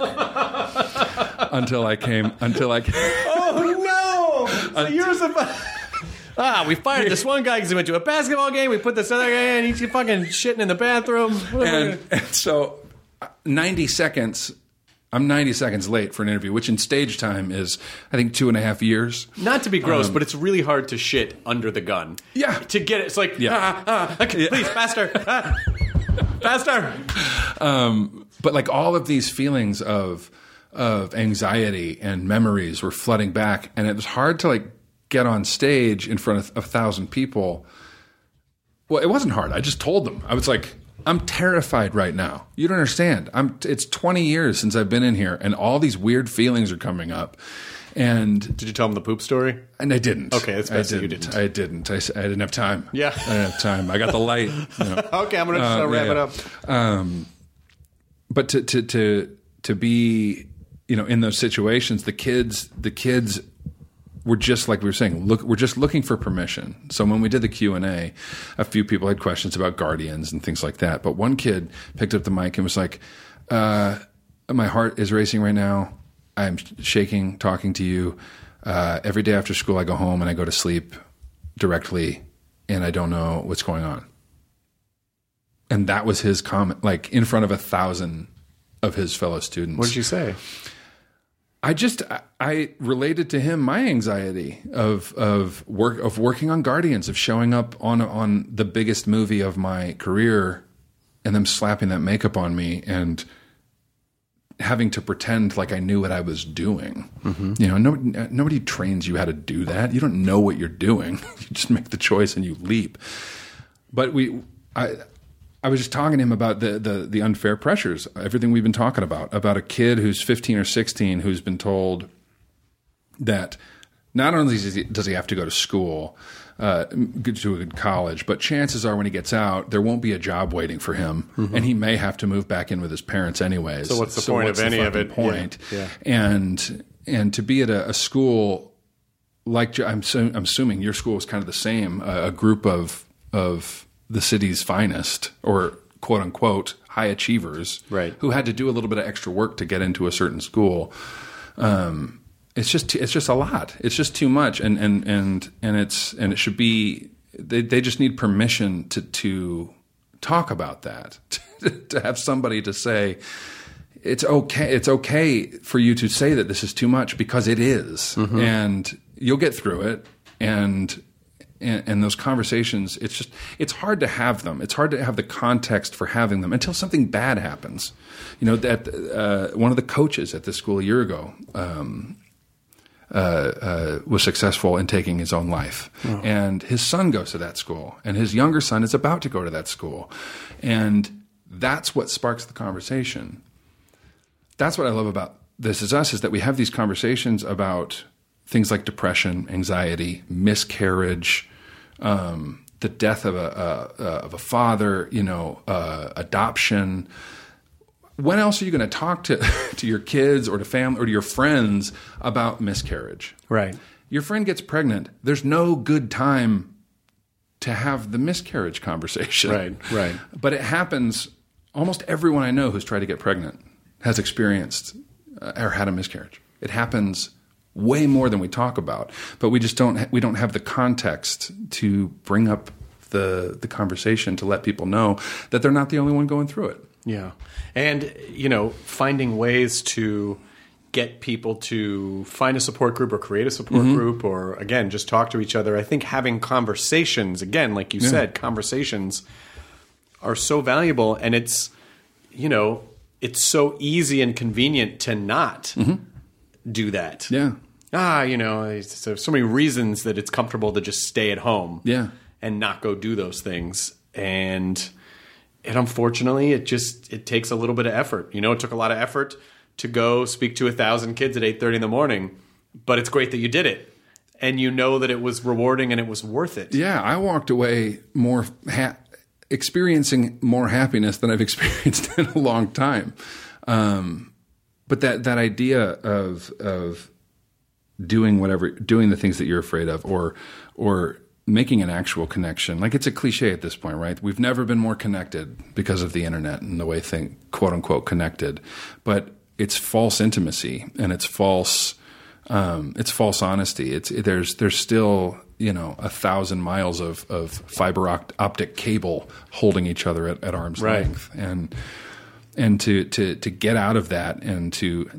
until I came. Until I. Came. Oh no! So you're supposed. Ah, we fired this one guy because he went to a basketball game. We put this other guy in. He's fucking shitting in the bathroom. And, and so, ninety seconds. I'm ninety seconds late for an interview, which in stage time is, I think, two and a half years. Not to be gross, Um, but it's really hard to shit under the gun. Yeah. To get it, it's like, Yeah. ah, ah, okay, Yeah. please, faster, ah, faster. Um, but like all of these feelings of of anxiety and memories were flooding back, and it was hard to like get on stage in front of a thousand people. Well, it wasn't hard. I just told them. I was like, I'm terrified right now. You don't understand. I'm. It's twenty years since I've been in here, and all these weird feelings are coming up. And did you tell him the poop story? And I didn't. Okay, that's best that you didn't. I didn't. I, I didn't have time. Yeah, I didn't have time. I got the light. You know. Okay, I'm gonna just, uh, uh, wrap yeah, it up. Um, but to to to to be, you know, in those situations, the kids, the kids. We're just like we were saying. Look, we're just looking for permission. So when we did the Q and A, a few people had questions about guardians and things like that. But one kid picked up the mic and was like, uh, "My heart is racing right now. I'm shaking talking to you. Uh, every day after school, I go home and I go to sleep directly, and I don't know what's going on." And that was his comment, like in front of a thousand of his fellow students. What did you say? I just I related to him my anxiety of of work of working on Guardians, of showing up on on the biggest movie of my career, and them slapping that makeup on me and having to pretend like I knew what I was doing. Mm-hmm. You know, nobody, nobody trains you how to do that. You don't know what you're doing. You just make the choice and you leap. But we, I. I was just talking to him about the, the, the unfair pressures, everything we've been talking about, about a kid who's fifteen or sixteen who's been told that not only does he, does he have to go to school, uh, go to a good college, but chances are when he gets out, there won't be a job waiting for him, mm-hmm. and he may have to move back in with his parents anyways. So what's the so point what's of any of it? Point? Yeah. Yeah. And and to be at a, a school like I'm, I'm assuming your school was kind of the same, a, a group of of the city's finest, or quote unquote high achievers, right, who had to do a little bit of extra work to get into a certain school. Um, it's just it's just a lot. It's just too much, and and and and it's and it should be. They they just need permission to to talk about that, to have somebody to say it's okay. It's okay for you to say that this is too much, because it is, mm-hmm. and you'll get through it. And And, and those conversations, it's just, it's hard to have them. It's hard to have the context for having them until something bad happens. You know, that uh, one of the coaches at this school a year ago um, uh, uh, was successful in taking his own life. Oh. And his son goes to that school, and his younger son is about to go to that school. And that's what sparks the conversation. That's what I love about This Is Us, is that we have these conversations about things like depression, anxiety, miscarriage, um, the death of a, uh, of a father, you know, uh, adoption. When else are you going to talk to to your kids or to family or to your friends about miscarriage? Right. Your friend gets pregnant. There's no good time to have the miscarriage conversation. Right, right. But it happens. Almost everyone I know who's tried to get pregnant has experienced uh, or had a miscarriage. It happens way more than we talk about, but we just don't ha- we don't have the context to bring up the the conversation to let people know that they're not the only one going through it. Yeah. And, you know, finding ways to get people to find a support group or create a support mm-hmm. group, or, again, just talk to each other. I think having conversations, again, like you yeah. said, conversations are so valuable, and it's, you know, it's so easy and convenient to not mm-hmm. do that. Yeah. Ah, you know, there's so many reasons that it's comfortable to just stay at home yeah. and not go do those things. And and unfortunately, it just it takes a little bit of effort. You know, it took a lot of effort to go speak to a thousand kids at eight thirty in the morning, but it's great that you did it. And you know that it was rewarding and it was worth it. Yeah, I walked away more ha- experiencing more happiness than I've experienced in a long time. Um, but that that idea of of doing whatever, doing the things that you're afraid of, or or making an actual connection. Like, it's a cliche at this point, right? We've never been more connected because of the internet and the way things, quote unquote, connected. But it's false intimacy, and it's false, um, it's false honesty. It's there's there's still, you know, a thousand miles of, of fiber optic cable holding each other at, at arm's right. length, and and to to to get out of that, and to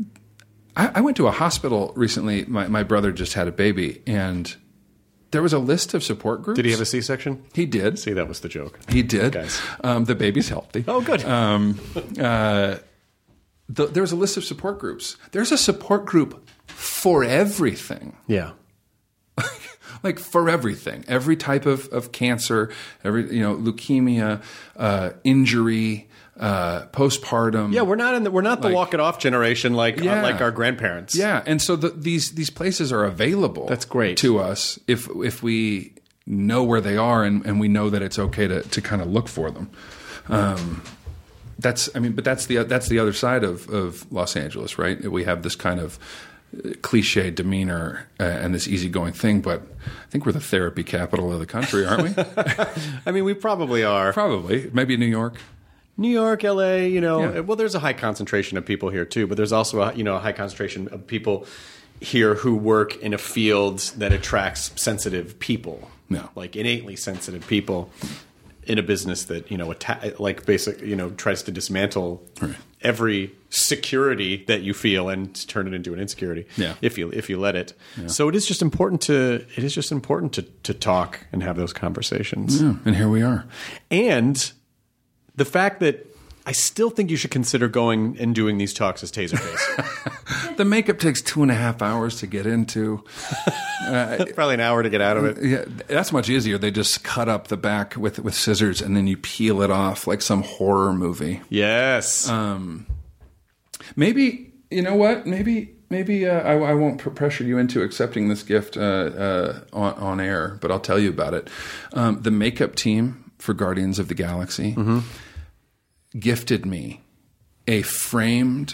I, I went to a hospital recently. My my brother just had a baby, and there was a list of support groups. Did he have a C-section? He did. See, that was the joke. He did. Guys. Um, the baby's healthy. Oh, good. Um, uh, the, there was a list of support groups. There's a support group for everything. Yeah. like for everything, every type of, of cancer, every, you know, leukemia, uh, injury, uh, postpartum. Yeah, we're not in the, we're not the Like- walk it off generation like Yeah. uh, like our grandparents. Yeah, and so the, these these places are available. That's great. to us if if we know where they are and, and we know that it's okay to, to kind of look for them. Um, that's I mean, but that's the that's the other side of, of Los Angeles, right? We have this kind of cliche demeanor uh, and this easygoing thing, but I think we're the therapy capital of the country, aren't we? I mean, we probably are. Probably, maybe New York. New York, L A, you know, Yeah. well, there's a high concentration of people here too, but there's also a, you know, a high concentration of people here who work in a field that attracts sensitive people, No. like innately sensitive people in a business that, you know, atta- like basic, you know, tries to dismantle Right. every security that you feel and turn it into an insecurity. Yeah. If you, if you let it. So it is just important to, it is just important to, to talk and have those conversations. Yeah, and here we are. And the fact that I still think you should consider going and doing these talks as Taserface. The makeup takes two and a half hours to get into. Probably an hour to get out of it. Yeah, that's much easier. They just cut up the back with with scissors and then you peel it off like some horror movie. Yes. Um, maybe you know what? Maybe maybe uh, I, I won't pr- pressure you into accepting this gift uh, uh, on, on air, but I'll tell you about it. Um, the makeup team for Guardians of the Galaxy gifted me a framed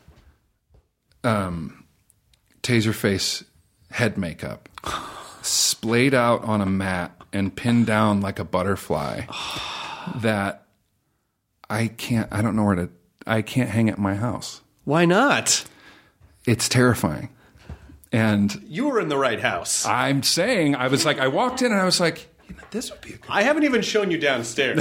um, Taserface head makeup, splayed out on a mat and pinned down like a butterfly. That I can't. I don't know where to. I can't hang it in my house. Why not? It's terrifying. And You were in the right house. I'm saying, I was like, I walked in and I was like, you know, this would be a good. I haven't even shown you downstairs.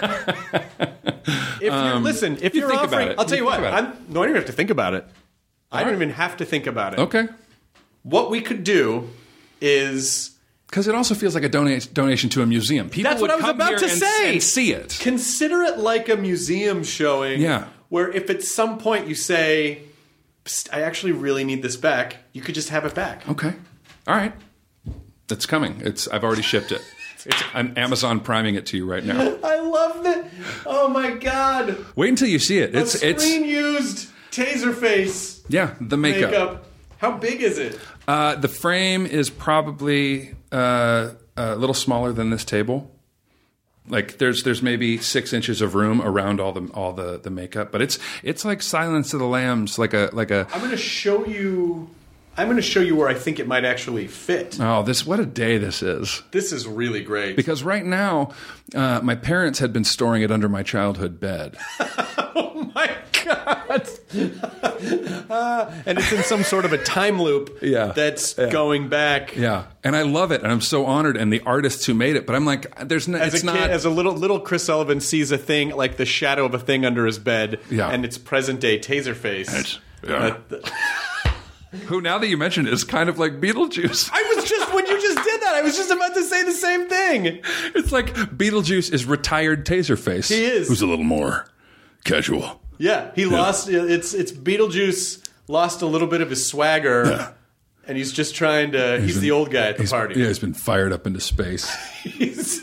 if you're, listen, if you you're think about offering, it. I'll tell you, You what. think about I'm, no, I don't even have to think about it. I don't right. even have to think about it. Okay. What we could do is Because it also feels like a donate, donation to a museum. People That's would what I was come about here to and, say. and see it. consider it like a museum showing. Yeah. Where if at some point you say, "Psst, I actually really need this back," you could just have it back. Okay. All right. It's coming. It's. I've already shipped it. It's, I'm Amazon priming it to you right now. I love that. Oh my god. Wait until you see it. A It's it's screen used Taserface yeah, the makeup. makeup. How big is it? Uh, the frame is probably uh, a little smaller than this table. Like there's there's maybe six inches of room around all the all the, the makeup, but it's it's like Silence of the Lambs, like a like a I'm going to show you. I'm going to show you where I think it might actually fit. oh this what a day this is. This is really great. Because right now, uh, my parents had been storing it under my childhood bed. Oh my god! uh, and it's in some sort of a time loop. Yeah. that's Yeah. going back. Yeah, and I love it, and I'm so honored, and the artists who made it. But I'm like, there's no, As it's a not. kid, as a little little Chris Sullivan sees a thing like the shadow of a thing under his bed, Yeah. and it's present day Taserface. It's- yeah. Uh, who now that you mentioned it is kind of like Beetlejuice. I was just when you just did that, I was just about to say the same thing. It's like Beetlejuice is retired Taserface. He is. Who's a little more casual. Yeah, he lost. It's it's Beetlejuice lost a little bit of his swagger, Yeah. and he's just trying to. He's, the old guy at the He's- party. Yeah, he's been fired up into space. He's-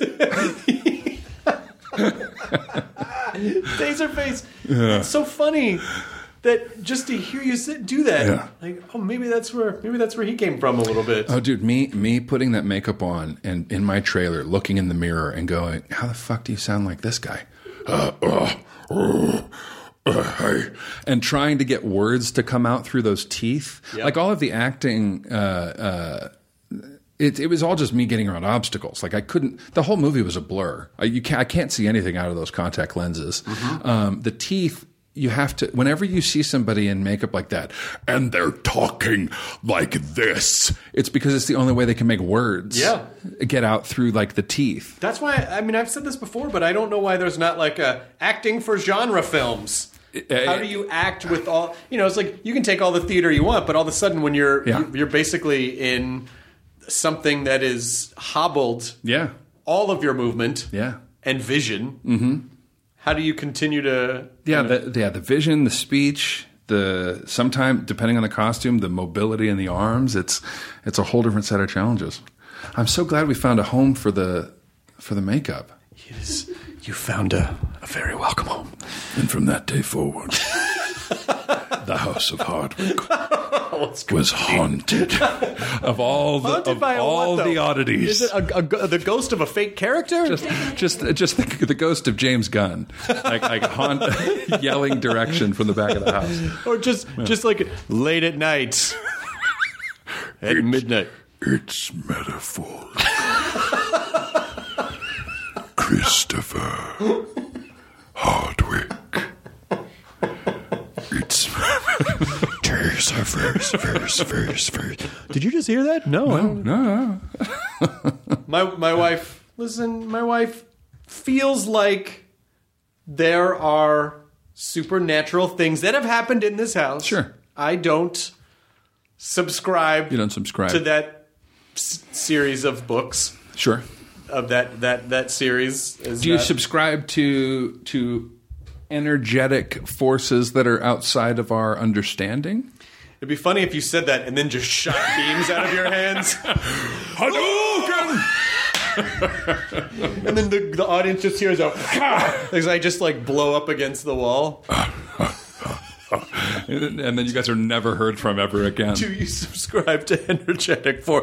Taserface. It's so funny that just to hear you sit, do that, Yeah. like, oh, maybe that's where maybe that's where he came from a little bit. Oh, dude, me me putting that makeup on and in my trailer, looking in the mirror and going, "How the fuck do you sound like this guy?" Uh, uh, uh, uh, hey. And trying to get words to come out through those teeth, Yep. like all of the acting. Uh, uh, It, it was all just me getting around obstacles. Like I couldn't. The whole movie was a blur. I, you can't, I can't see anything out of those contact lenses. Um, the teeth. You have to. Whenever you see somebody in makeup like that, And they're talking like this. it's because it's the only way they can make words. Yeah. Get out through like the teeth. That's why. I mean, I've said this before, but I don't know why there's not like a acting for genre films. How do you act with all? You know, it's like you can take all the theater you want, but all of a sudden, when you're Yeah. you're basically in something that is hobbled, Yeah. all of your movement, Yeah. and vision. Mm-hmm. How do you continue to? Yeah, the, yeah, the vision, the speech, the sometime depending on the costume, the mobility in the arms. It's it's a whole different set of challenges. I'm so glad we found a home for the for the makeup. Yes, you found a, a very welcome home. And from that day forward, the House of Hardwick was haunted of all the, Haunted of by a all what, the though? oddities. Is it a, a, the ghost of a fake character? Just, just, just the, the ghost of James Gunn, like, like haunt, yelling direction from the back of the house. Or just, just like late at night, at It's- midnight. It's metaphor. Christopher Hardwick. It's Taser first, first, first, first. Did you just hear that? No, I don't. No, My my wife, listen, my wife feels like there are supernatural things that have happened in this house. Sure. I don't subscribe you don't subscribe to that s- series of books Sure. of that that that series. Is Do you not- subscribe to to energetic forces that are outside of our understanding? It'd be funny if you said that and then just shot beams out of your hands. Hadouken! And then the, the audience just hears a as I just like blow up against the wall. And then you guys are never heard from ever again. Do you subscribe to energetic for?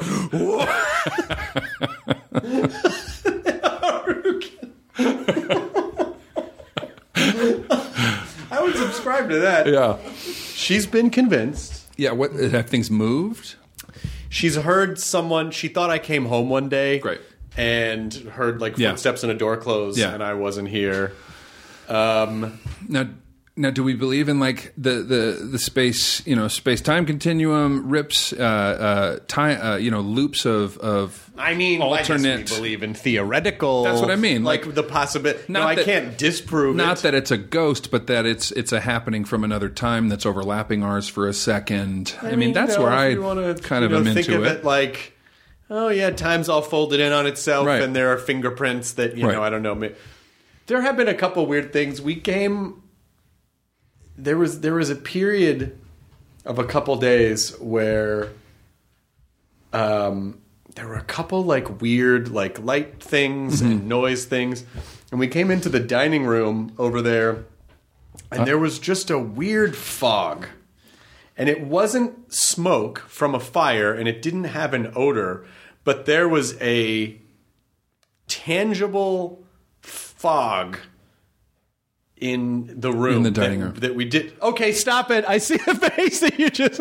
I would subscribe to that. Yeah. She's been convinced. Yeah, what have things moved? She's heard someone. She thought I came home one day. Great. And heard like Yeah. footsteps in a door close, Yeah. and I wasn't here. Um, Now, now, do we believe in like the the, the space, you know, space time continuum, rips, uh, uh, time, uh, you know, loops of of I mean, alternate. I guess we believe in theoretical. That's what I mean, Like, like- the possibility. No, not I that- can't disprove Not it. that it's a ghost, but that it's it's a happening from another time that's overlapping ours for a second. I, mean, that's you know, where if I you wanna, kind you of know, am think into of it. it like, oh yeah, time's all folded in on itself, Right. and there are fingerprints that you Right. know. I don't know. ma- There have been a couple weird things. We came. There was there was a period of a couple days where, um, there were a couple like weird like light things Mm-hmm. and noise things, and we came into the dining room over there, and there was just a weird fog. And it wasn't smoke from a fire, and it didn't have an odor, but there was a tangible fog in the room. In the dining that, room. That we did. Okay, stop it. I see the face that you just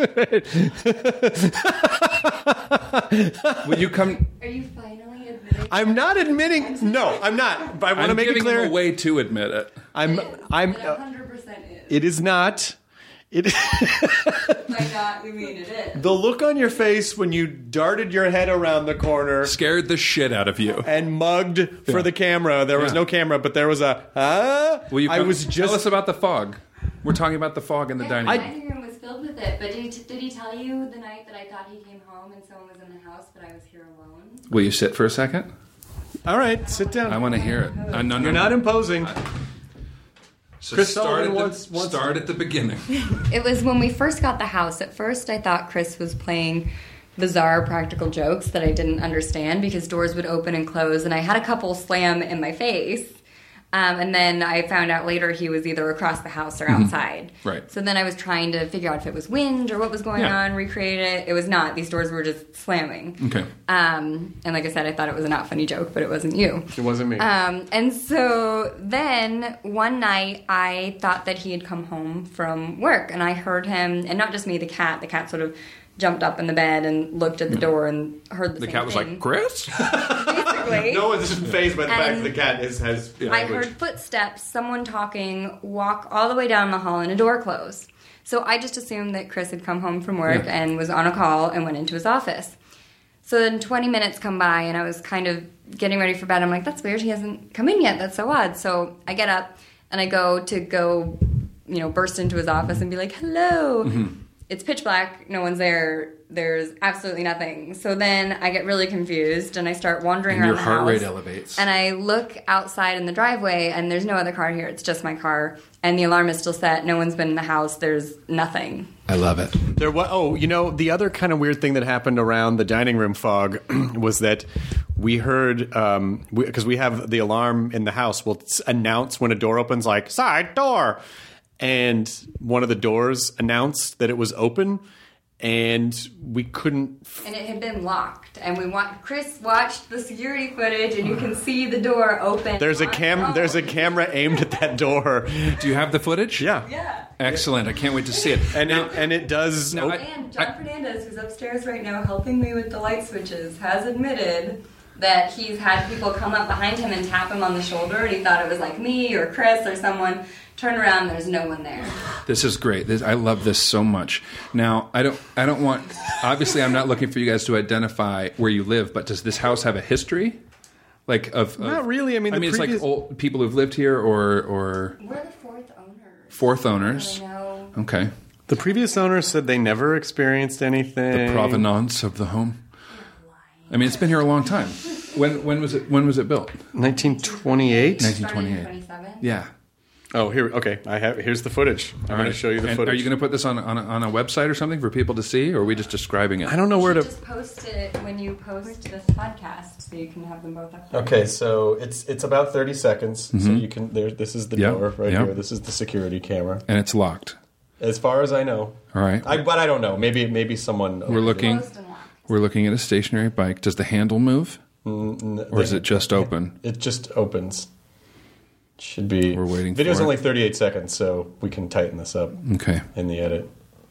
made. Will you come? Are you finally admitting? I'm not admitting. No, I'm not. But I want to I'm make it giving clear. him a way to admit it. I'm. I'm. It Uh, one hundred percent is. it is not. It. By not, we mean it is. The look on your face when you darted your head around the corner Scared the shit out of you. and mugged for the camera. There was Yeah. no camera, but there was a. Huh? Will you I come- was tell just. us about the fog. We're talking about the fog in the Yeah, dining the room. dining room was filled with it, but did he, did he tell you the night that I thought he came home and someone was in the house, but I was here alone? Will you sit for a second? All right, sit down. I want to hear it. Uh, no, no, You're no. not imposing. So Chris start, Sullivan at the, wants- wants- start at the beginning. It was when we first got the house. At first, I thought Chris was playing bizarre practical jokes that I didn't understand because doors would open and close, and I had a couple slam in my face. Um, and then I found out later he was either across the house or outside. Right. So then I was trying to figure out if it was wind or what was going Yeah. on, recreate it. It was not. These doors were just slamming. Okay. Um, and like I said, I thought it was a not funny joke, but it wasn't you. It wasn't me. Um, and so then one night I thought that he had come home from work and I heard him, and not just me, the cat. The cat sort of jumped up in the bed and looked at the door and heard the, The same cat was thing. like, Chris? Basically. no one's phased by the fact And that the cat is, has I language. heard footsteps, someone talking, walk all the way down the hall and a door close. So I just assumed that Chris had come home from work Yeah. and was on a call and went into his office. So then twenty minutes come by and I was kind of getting ready for bed. I'm like, that's weird. He hasn't come in yet. That's so odd. So I get up and I go to go, you know, burst into his office and be like, hello. Mm-hmm. it's pitch black, no one's there, there's absolutely nothing. So then I get really confused and I start wandering And around your the heart house. rate elevates. And I look outside in the driveway and there's no other car here, it's just my car. And the alarm is still set, no one's been in the house, there's nothing. I love it. There was, oh, you know, the other kind of weird thing that happened around the dining room fog was that we heard, um, because we, we have the alarm in the house, will announce when a door opens, like, side door. And one of the doors announced that it was open, and we couldn't. F- And it had been locked. And we want Chris watched the security footage, and you can see the door open. There's a cam. There's a camera aimed at that door. Do you have the footage? Yeah. Yeah. Excellent. I can't wait to see it. And it, and it does. Now, op- I- And John Fernandez, who's upstairs right now helping me with the light switches, has admitted that he's had people come up behind him and tap him on the shoulder, and he thought it was like me or Chris or someone. Turn around, there's no one there. This is great. This, I love this so much. Now, I don't. I don't want. Obviously, I'm not looking for you guys to identify where you live. But does this house have a history? Like of, of Not really. I mean, I the mean, previous- it's like old people who've lived here, or or We're the fourth owners. fourth owners. I know. Okay. The previous owner said they never experienced anything. The provenance of the home. I mean, it's been here a long time. When when was it? When was it built? nineteen twenty-eight. nineteen Started in twenty-eight. twenty-seven. Yeah. Oh, here. Okay, I have. Here's the footage. I'm going to show you the And footage. Are you going to put this on on a, on a website or something for people to see, or are we just describing it? I don't know where You to. just post it when you post this podcast, so you can have them both up there. Okay, so it's it's about thirty seconds. So you can. There. This is the Yep, door right yep. here. This is the security camera. And it's locked. As far as I know. All right. I, but I don't know. Maybe maybe someone. We're looking. Closed and locked. We're looking at a stationary bike. Does the handle move, or is it just open? It just opens. Should be. We're waiting Video's for it. only thirty-eight seconds, so we can tighten this up Okay. in the edit.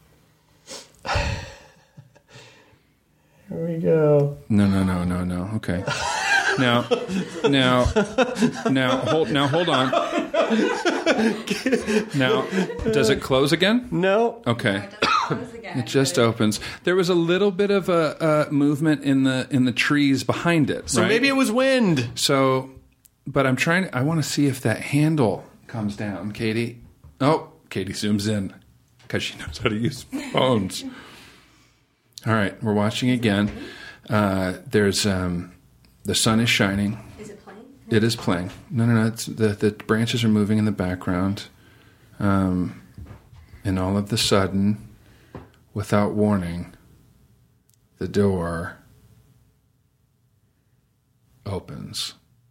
Here we go. No, no, no, no, no. Okay. Now, now, now, hold, now, hold on. Now, does it close again? No. Okay. It doesn't close again. It just opens. There was a little bit of a, a movement in the in the trees behind it. So right? maybe it was wind. So, but I'm trying. I want to see if that handle comes down, Katie. Oh, Katie zooms in because she knows how to use phones. All right, we're watching again. Uh, there's um, the sun is shining. Is it playing? It is playing. No, no, no. It's, the the branches are moving in the background, um, and all of the sudden, without warning, the door opens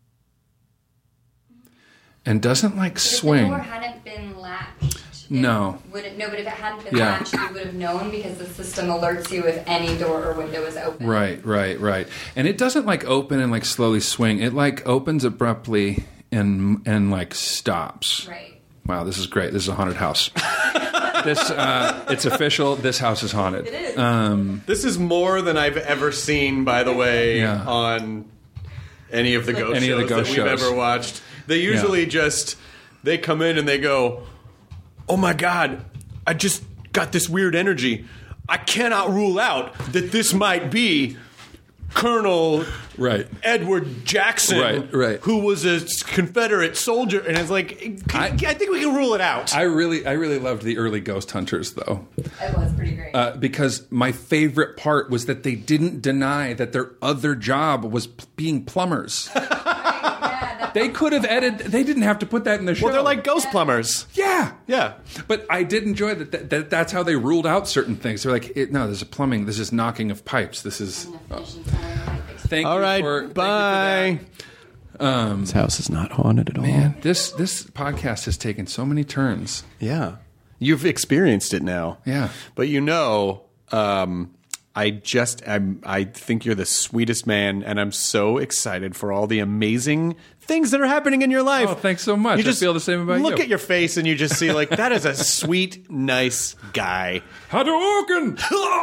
and doesn't like swing. If the door hadn't been latched. it No. Would it, no, but if it hadn't been Yeah. latched, you would have known because the system alerts you if any door or window is open. Right, right, right. And it doesn't like open and like slowly swing. It like opens abruptly and and like stops. Right. Wow, this is great. This is a haunted house. This uh, it's official. This house is haunted. It is. Um, This is more than I've ever seen, by the way, Yeah. on any of the ghost Any of shows the ghost that we've shows. ever watched. They usually Yeah. just they come in and they go, "Oh my God, I just got this weird energy. I cannot rule out that this might be Colonel right. Edward Jackson, Right, right. who was a Confederate soldier." And it's like, I, I think we can rule it out. I really, I really loved the early Ghost Hunters, though, It was pretty great. uh, because my favorite part was that they didn't deny that their other job was p- being plumbers. yeah, that, They could have edited. They didn't have to put that in the show. well, they're like ghost plumbers. yeah, Yeah. But I did enjoy that. that, that that's how they ruled out certain things. They're like, it, no, this is plumbing. This is knocking of pipes. This is. Thank All you right, for, thank you for bye. that. Um, This house is not haunted at all. man, this this podcast has taken so many turns. Yeah. You've experienced it now. Yeah. But you know, um, I just, I'm, I think you're the sweetest man, and I'm so excited for all the amazing things that are happening in your life. Oh, thanks so much. You I feel the same about look you. at your face, and you just see, like, that is a sweet, nice guy. Hadouken!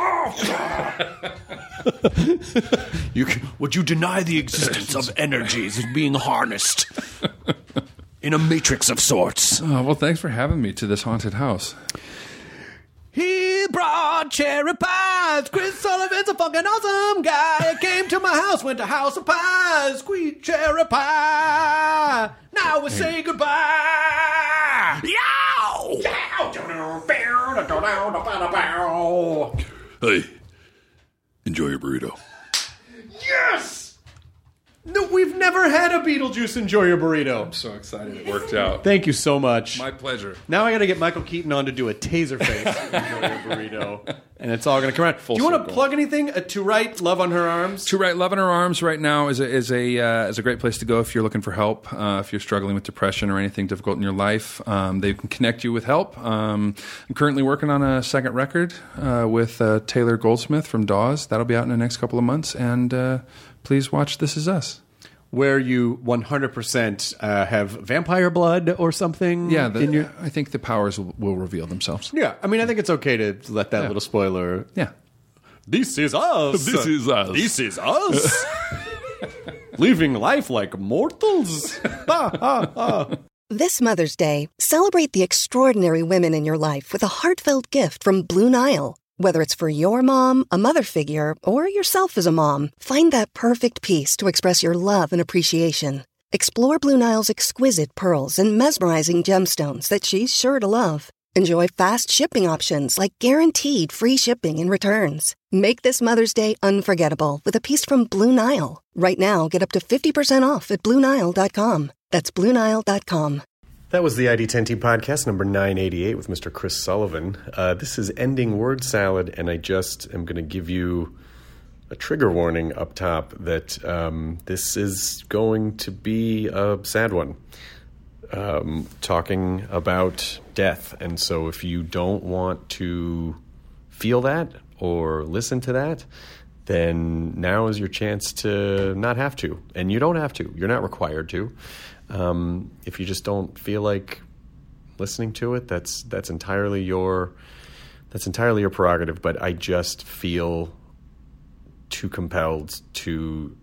You can, would you deny the existence of energies being harnessed in a matrix of sorts? Oh, well, thanks for having me to this haunted house. He brought cherry pies. Chris Sullivan's a fucking awesome guy. Came to my house, went to House of Pies. Squeak cherry pie. Now we say goodbye. Yow! Hey, enjoy your burrito. Yes! No, we've never had a Beetlejuice Enjoy Your Burrito. I'm so excited it worked out. Thank you so much. My pleasure. Now I got to get Michael Keaton on to do a taser face Enjoy Your Burrito, and it's all going to come around. Full do you want to circle. plug anything? Uh, to write Love on Her Arms? To Write Love in Her Arms right now is a is a uh, is a great place to go if you're looking for help. Uh, if you're struggling with depression or anything difficult in your life, um, they can connect you with help. Um, I'm currently working on a second record uh, with uh, Taylor Goldsmith from Dawes. That'll be out in the next couple of months. And uh, please watch This Is Us, where you one hundred percent uh, have vampire blood or something. Yeah, the, in your... I think the powers will, will reveal themselves. Yeah, I mean, I think it's okay to let that Yeah. little spoiler. Yeah. This is us. This is us. This is us. Living life like mortals. Ha, ha, ha. This Mother's Day, celebrate the extraordinary women in your life with a heartfelt gift from Blue Nile. Whether it's for your mom, a mother figure, or yourself as a mom, find that perfect piece to express your love and appreciation. Explore Blue Nile's exquisite pearls and mesmerizing gemstones that she's sure to love. Enjoy fast shipping options like guaranteed free shipping and returns. Make this Mother's Day unforgettable with a piece from Blue Nile. Right now, get up to fifty percent off at Blue Nile dot com. That's Blue Nile dot com. That was the I D ten T podcast number nine eighty-eight with Mister Chris Sullivan. Uh, this is Ending Word Salad, and I just am going to give you a trigger warning up top that um, this is going to be a sad one. Um, talking about death. And so if you don't want to feel that or listen to that, then now is your chance to not have to. And you don't have to. You're not required to. Um, if you just don't feel like listening to it, that's that's entirely your that's entirely your prerogative. But I just feel too compelled to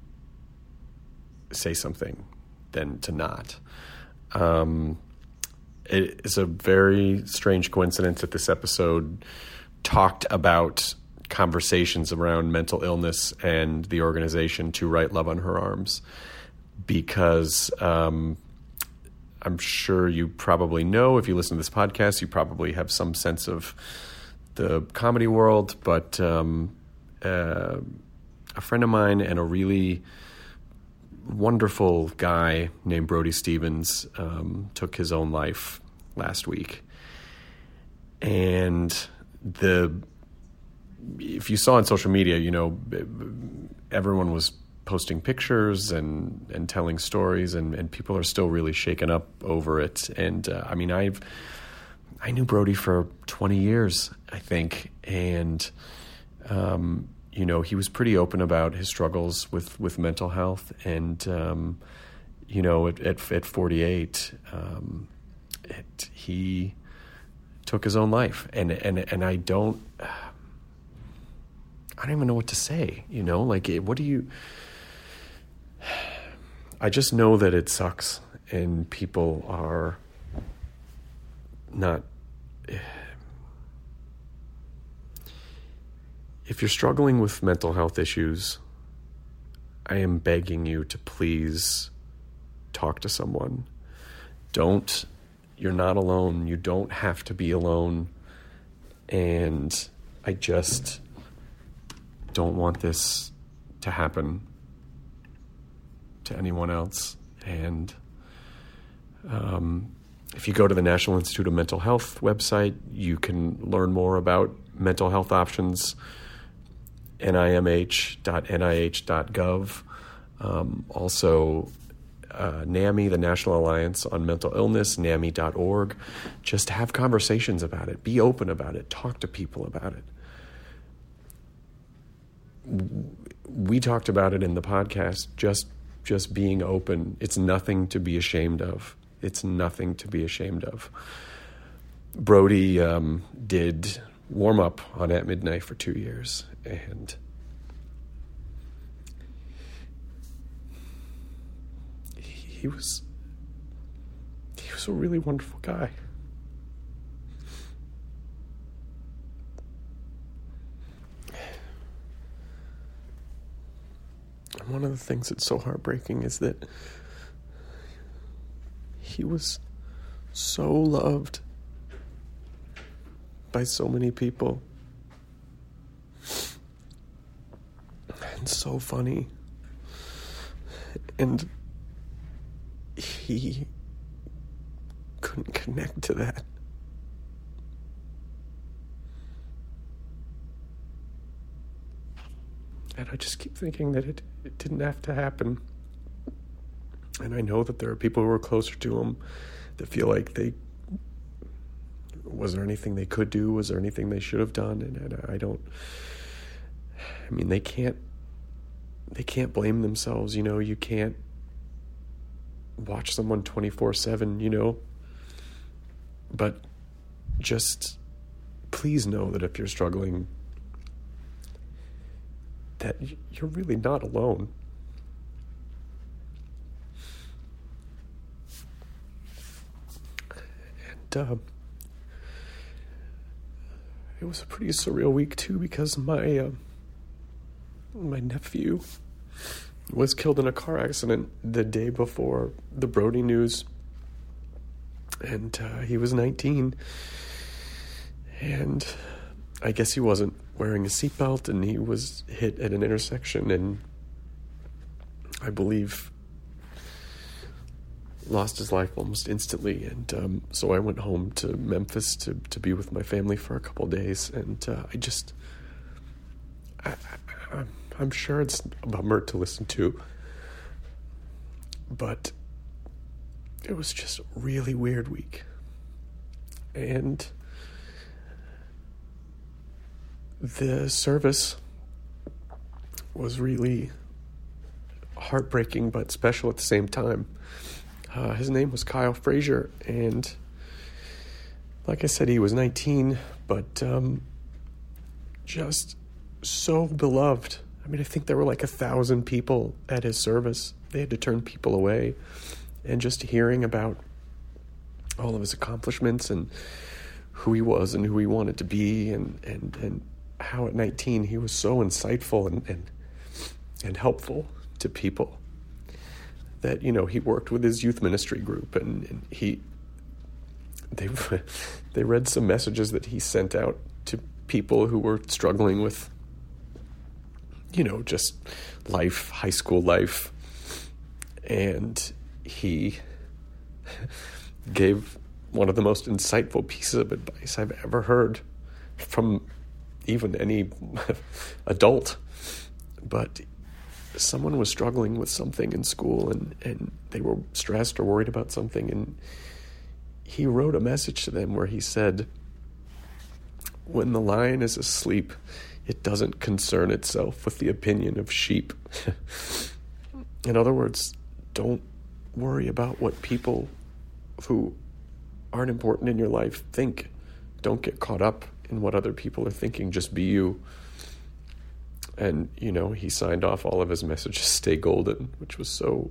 say something than to not. Um, it is a very strange coincidence that this episode talked about conversations around mental illness and the organization To Write Love on Her Arms, because um, I'm sure you probably know, if you listen to this podcast, you probably have some sense of the comedy world, but um, uh, a friend of mine and a really wonderful guy named Brody Stevens um, took his own life last week. And the if you saw on social media, you know, everyone was posting pictures and, and telling stories, and, and people are still really shaken up over it. And uh, I mean, I've I knew Brody for twenty years, I think, and um, you know, he was pretty open about his struggles with, with mental health. And, um, you know, at, at, at forty-eight, um, it, he took his own life. And, and, and I don't, I don't even know what to say, you know, like, what do you, I just know that it sucks and people are not, if you're struggling with mental health issues, I am begging you to please talk to someone. Don't, you're not alone. You don't have to be alone. And I just don't want this to happen to anyone else. And um, if you go to the National Institute of Mental Health website, you can learn more about mental health options. N I M H dot N I H dot gov. Um, also, uh, NAMI, the National Alliance on Mental Illness, NAMI dot org. Just have conversations about it. Be open about it. Talk to people about it. We talked about it in the podcast, just just being open. It's nothing to be ashamed of. It's nothing to be ashamed of. Brody um, did warm up on At Midnight for two years. And he was he was a really wonderful guy. And one of the things that's so heartbreaking is that he was so loved by by so many people. And so funny. And he couldn't connect to that. And I just keep thinking that it, it didn't have to happen. And I know that there are people who are closer to him that feel like they... Was there anything they could do? Was there anything they should have done? And, and I don't... I mean, they can't... They can't blame themselves, you know? You can't watch someone twenty-four seven, you know? But just please know that if you're struggling, that you're really not alone. And uh, it was a pretty surreal week too, because my uh, my nephew was killed in a car accident the day before the Brody news, and uh, he was nineteen, and I guess he wasn't wearing a seatbelt, and he was hit at an intersection, and I believe lost his life almost instantly. And um, so I went home to Memphis to, to be with my family for a couple of days, and uh, I just, I, I, I'm sure it's a bummer to listen to, but it was just a really weird week. And the service was really heartbreaking but special at the same time. Uh, his name was Kyle Frazier, and like I said, he was nineteen, but um, just so beloved. I mean, I think there were like a thousand people at his service. They had to turn people away, and just hearing about all of his accomplishments and who he was and who he wanted to be, and, and, and how at nineteen he was so insightful and, and and helpful to people, that, you know, he worked with his youth ministry group, and, and he they they read some messages that he sent out to people who were struggling with, you know, just life, high school life, and he gave one of the most insightful pieces of advice I've ever heard from even any adult. But someone was struggling with something in school, and, and they were stressed or worried about something, and he wrote a message to them where he said, "When the lion is asleep, it doesn't concern itself with the opinion of sheep." In other words, don't worry about what people who aren't important in your life think. Don't get caught up in what other people are thinking. Just be you. And, you know, he signed off all of his messages, "Stay golden," which was so,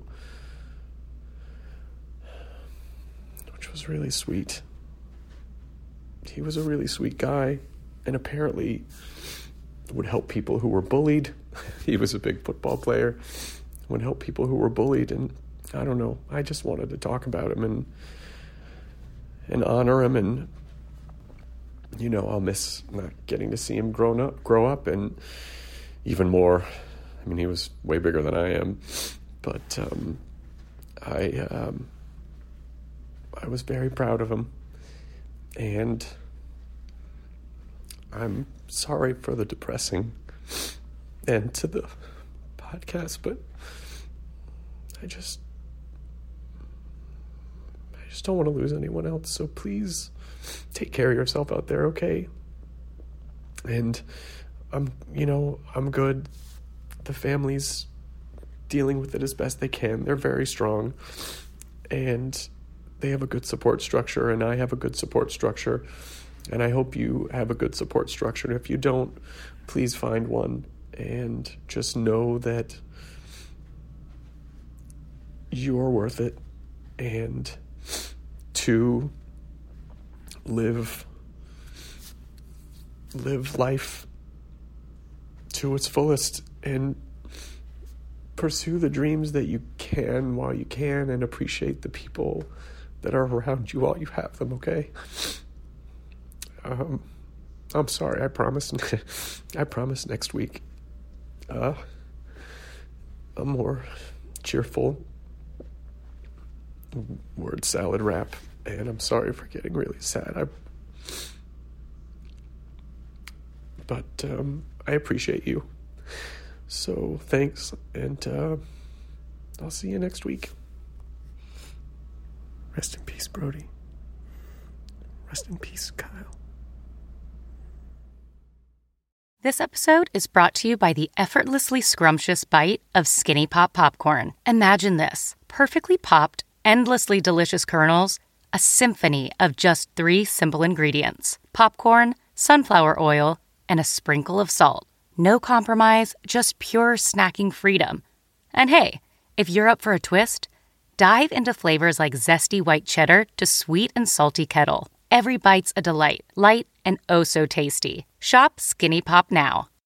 which was really sweet. He was a really sweet guy, and apparently would help people who were bullied. He was a big football player, would help people who were bullied, and I don't know, I just wanted to talk about him and and honor him, and, you know, I'll miss not getting to see him grown up, grow up, and even more, I mean, he was way bigger than I am, but um, I um, I was very proud of him, and I'm sorry for the depressing end to the podcast, but I just I just don't want to lose anyone else, so please take care of yourself out there, okay? And I'm, you know, I'm good. The family's dealing with it as best they can. They're very strong, and they have a good support structure, and I have a good support structure, and I hope you have a good support structure. And if you don't, please find one, and just know that you're worth it, and to live live life to its fullest, and pursue the dreams that you can while you can, and appreciate the people that are around you while you have them, okay? Um, I'm sorry. I promise. I promise next week. Uh, a more cheerful word salad wrap. And I'm sorry for getting really sad. I, but um, I appreciate you. So thanks, and uh, I'll see you next week. Rest in peace, Brody. Rest in peace, Kyle. This episode is brought to you by the effortlessly scrumptious bite of Skinny Pop popcorn. Imagine this: perfectly popped, endlessly delicious kernels, a symphony of just three simple ingredients: popcorn, sunflower oil, and a sprinkle of salt. No compromise, just pure snacking freedom. And hey, if you're up for a twist, dive into flavors like zesty white cheddar to sweet and salty kettle. Every bite's a delight, light and oh so tasty. Shop Skinny Pop now.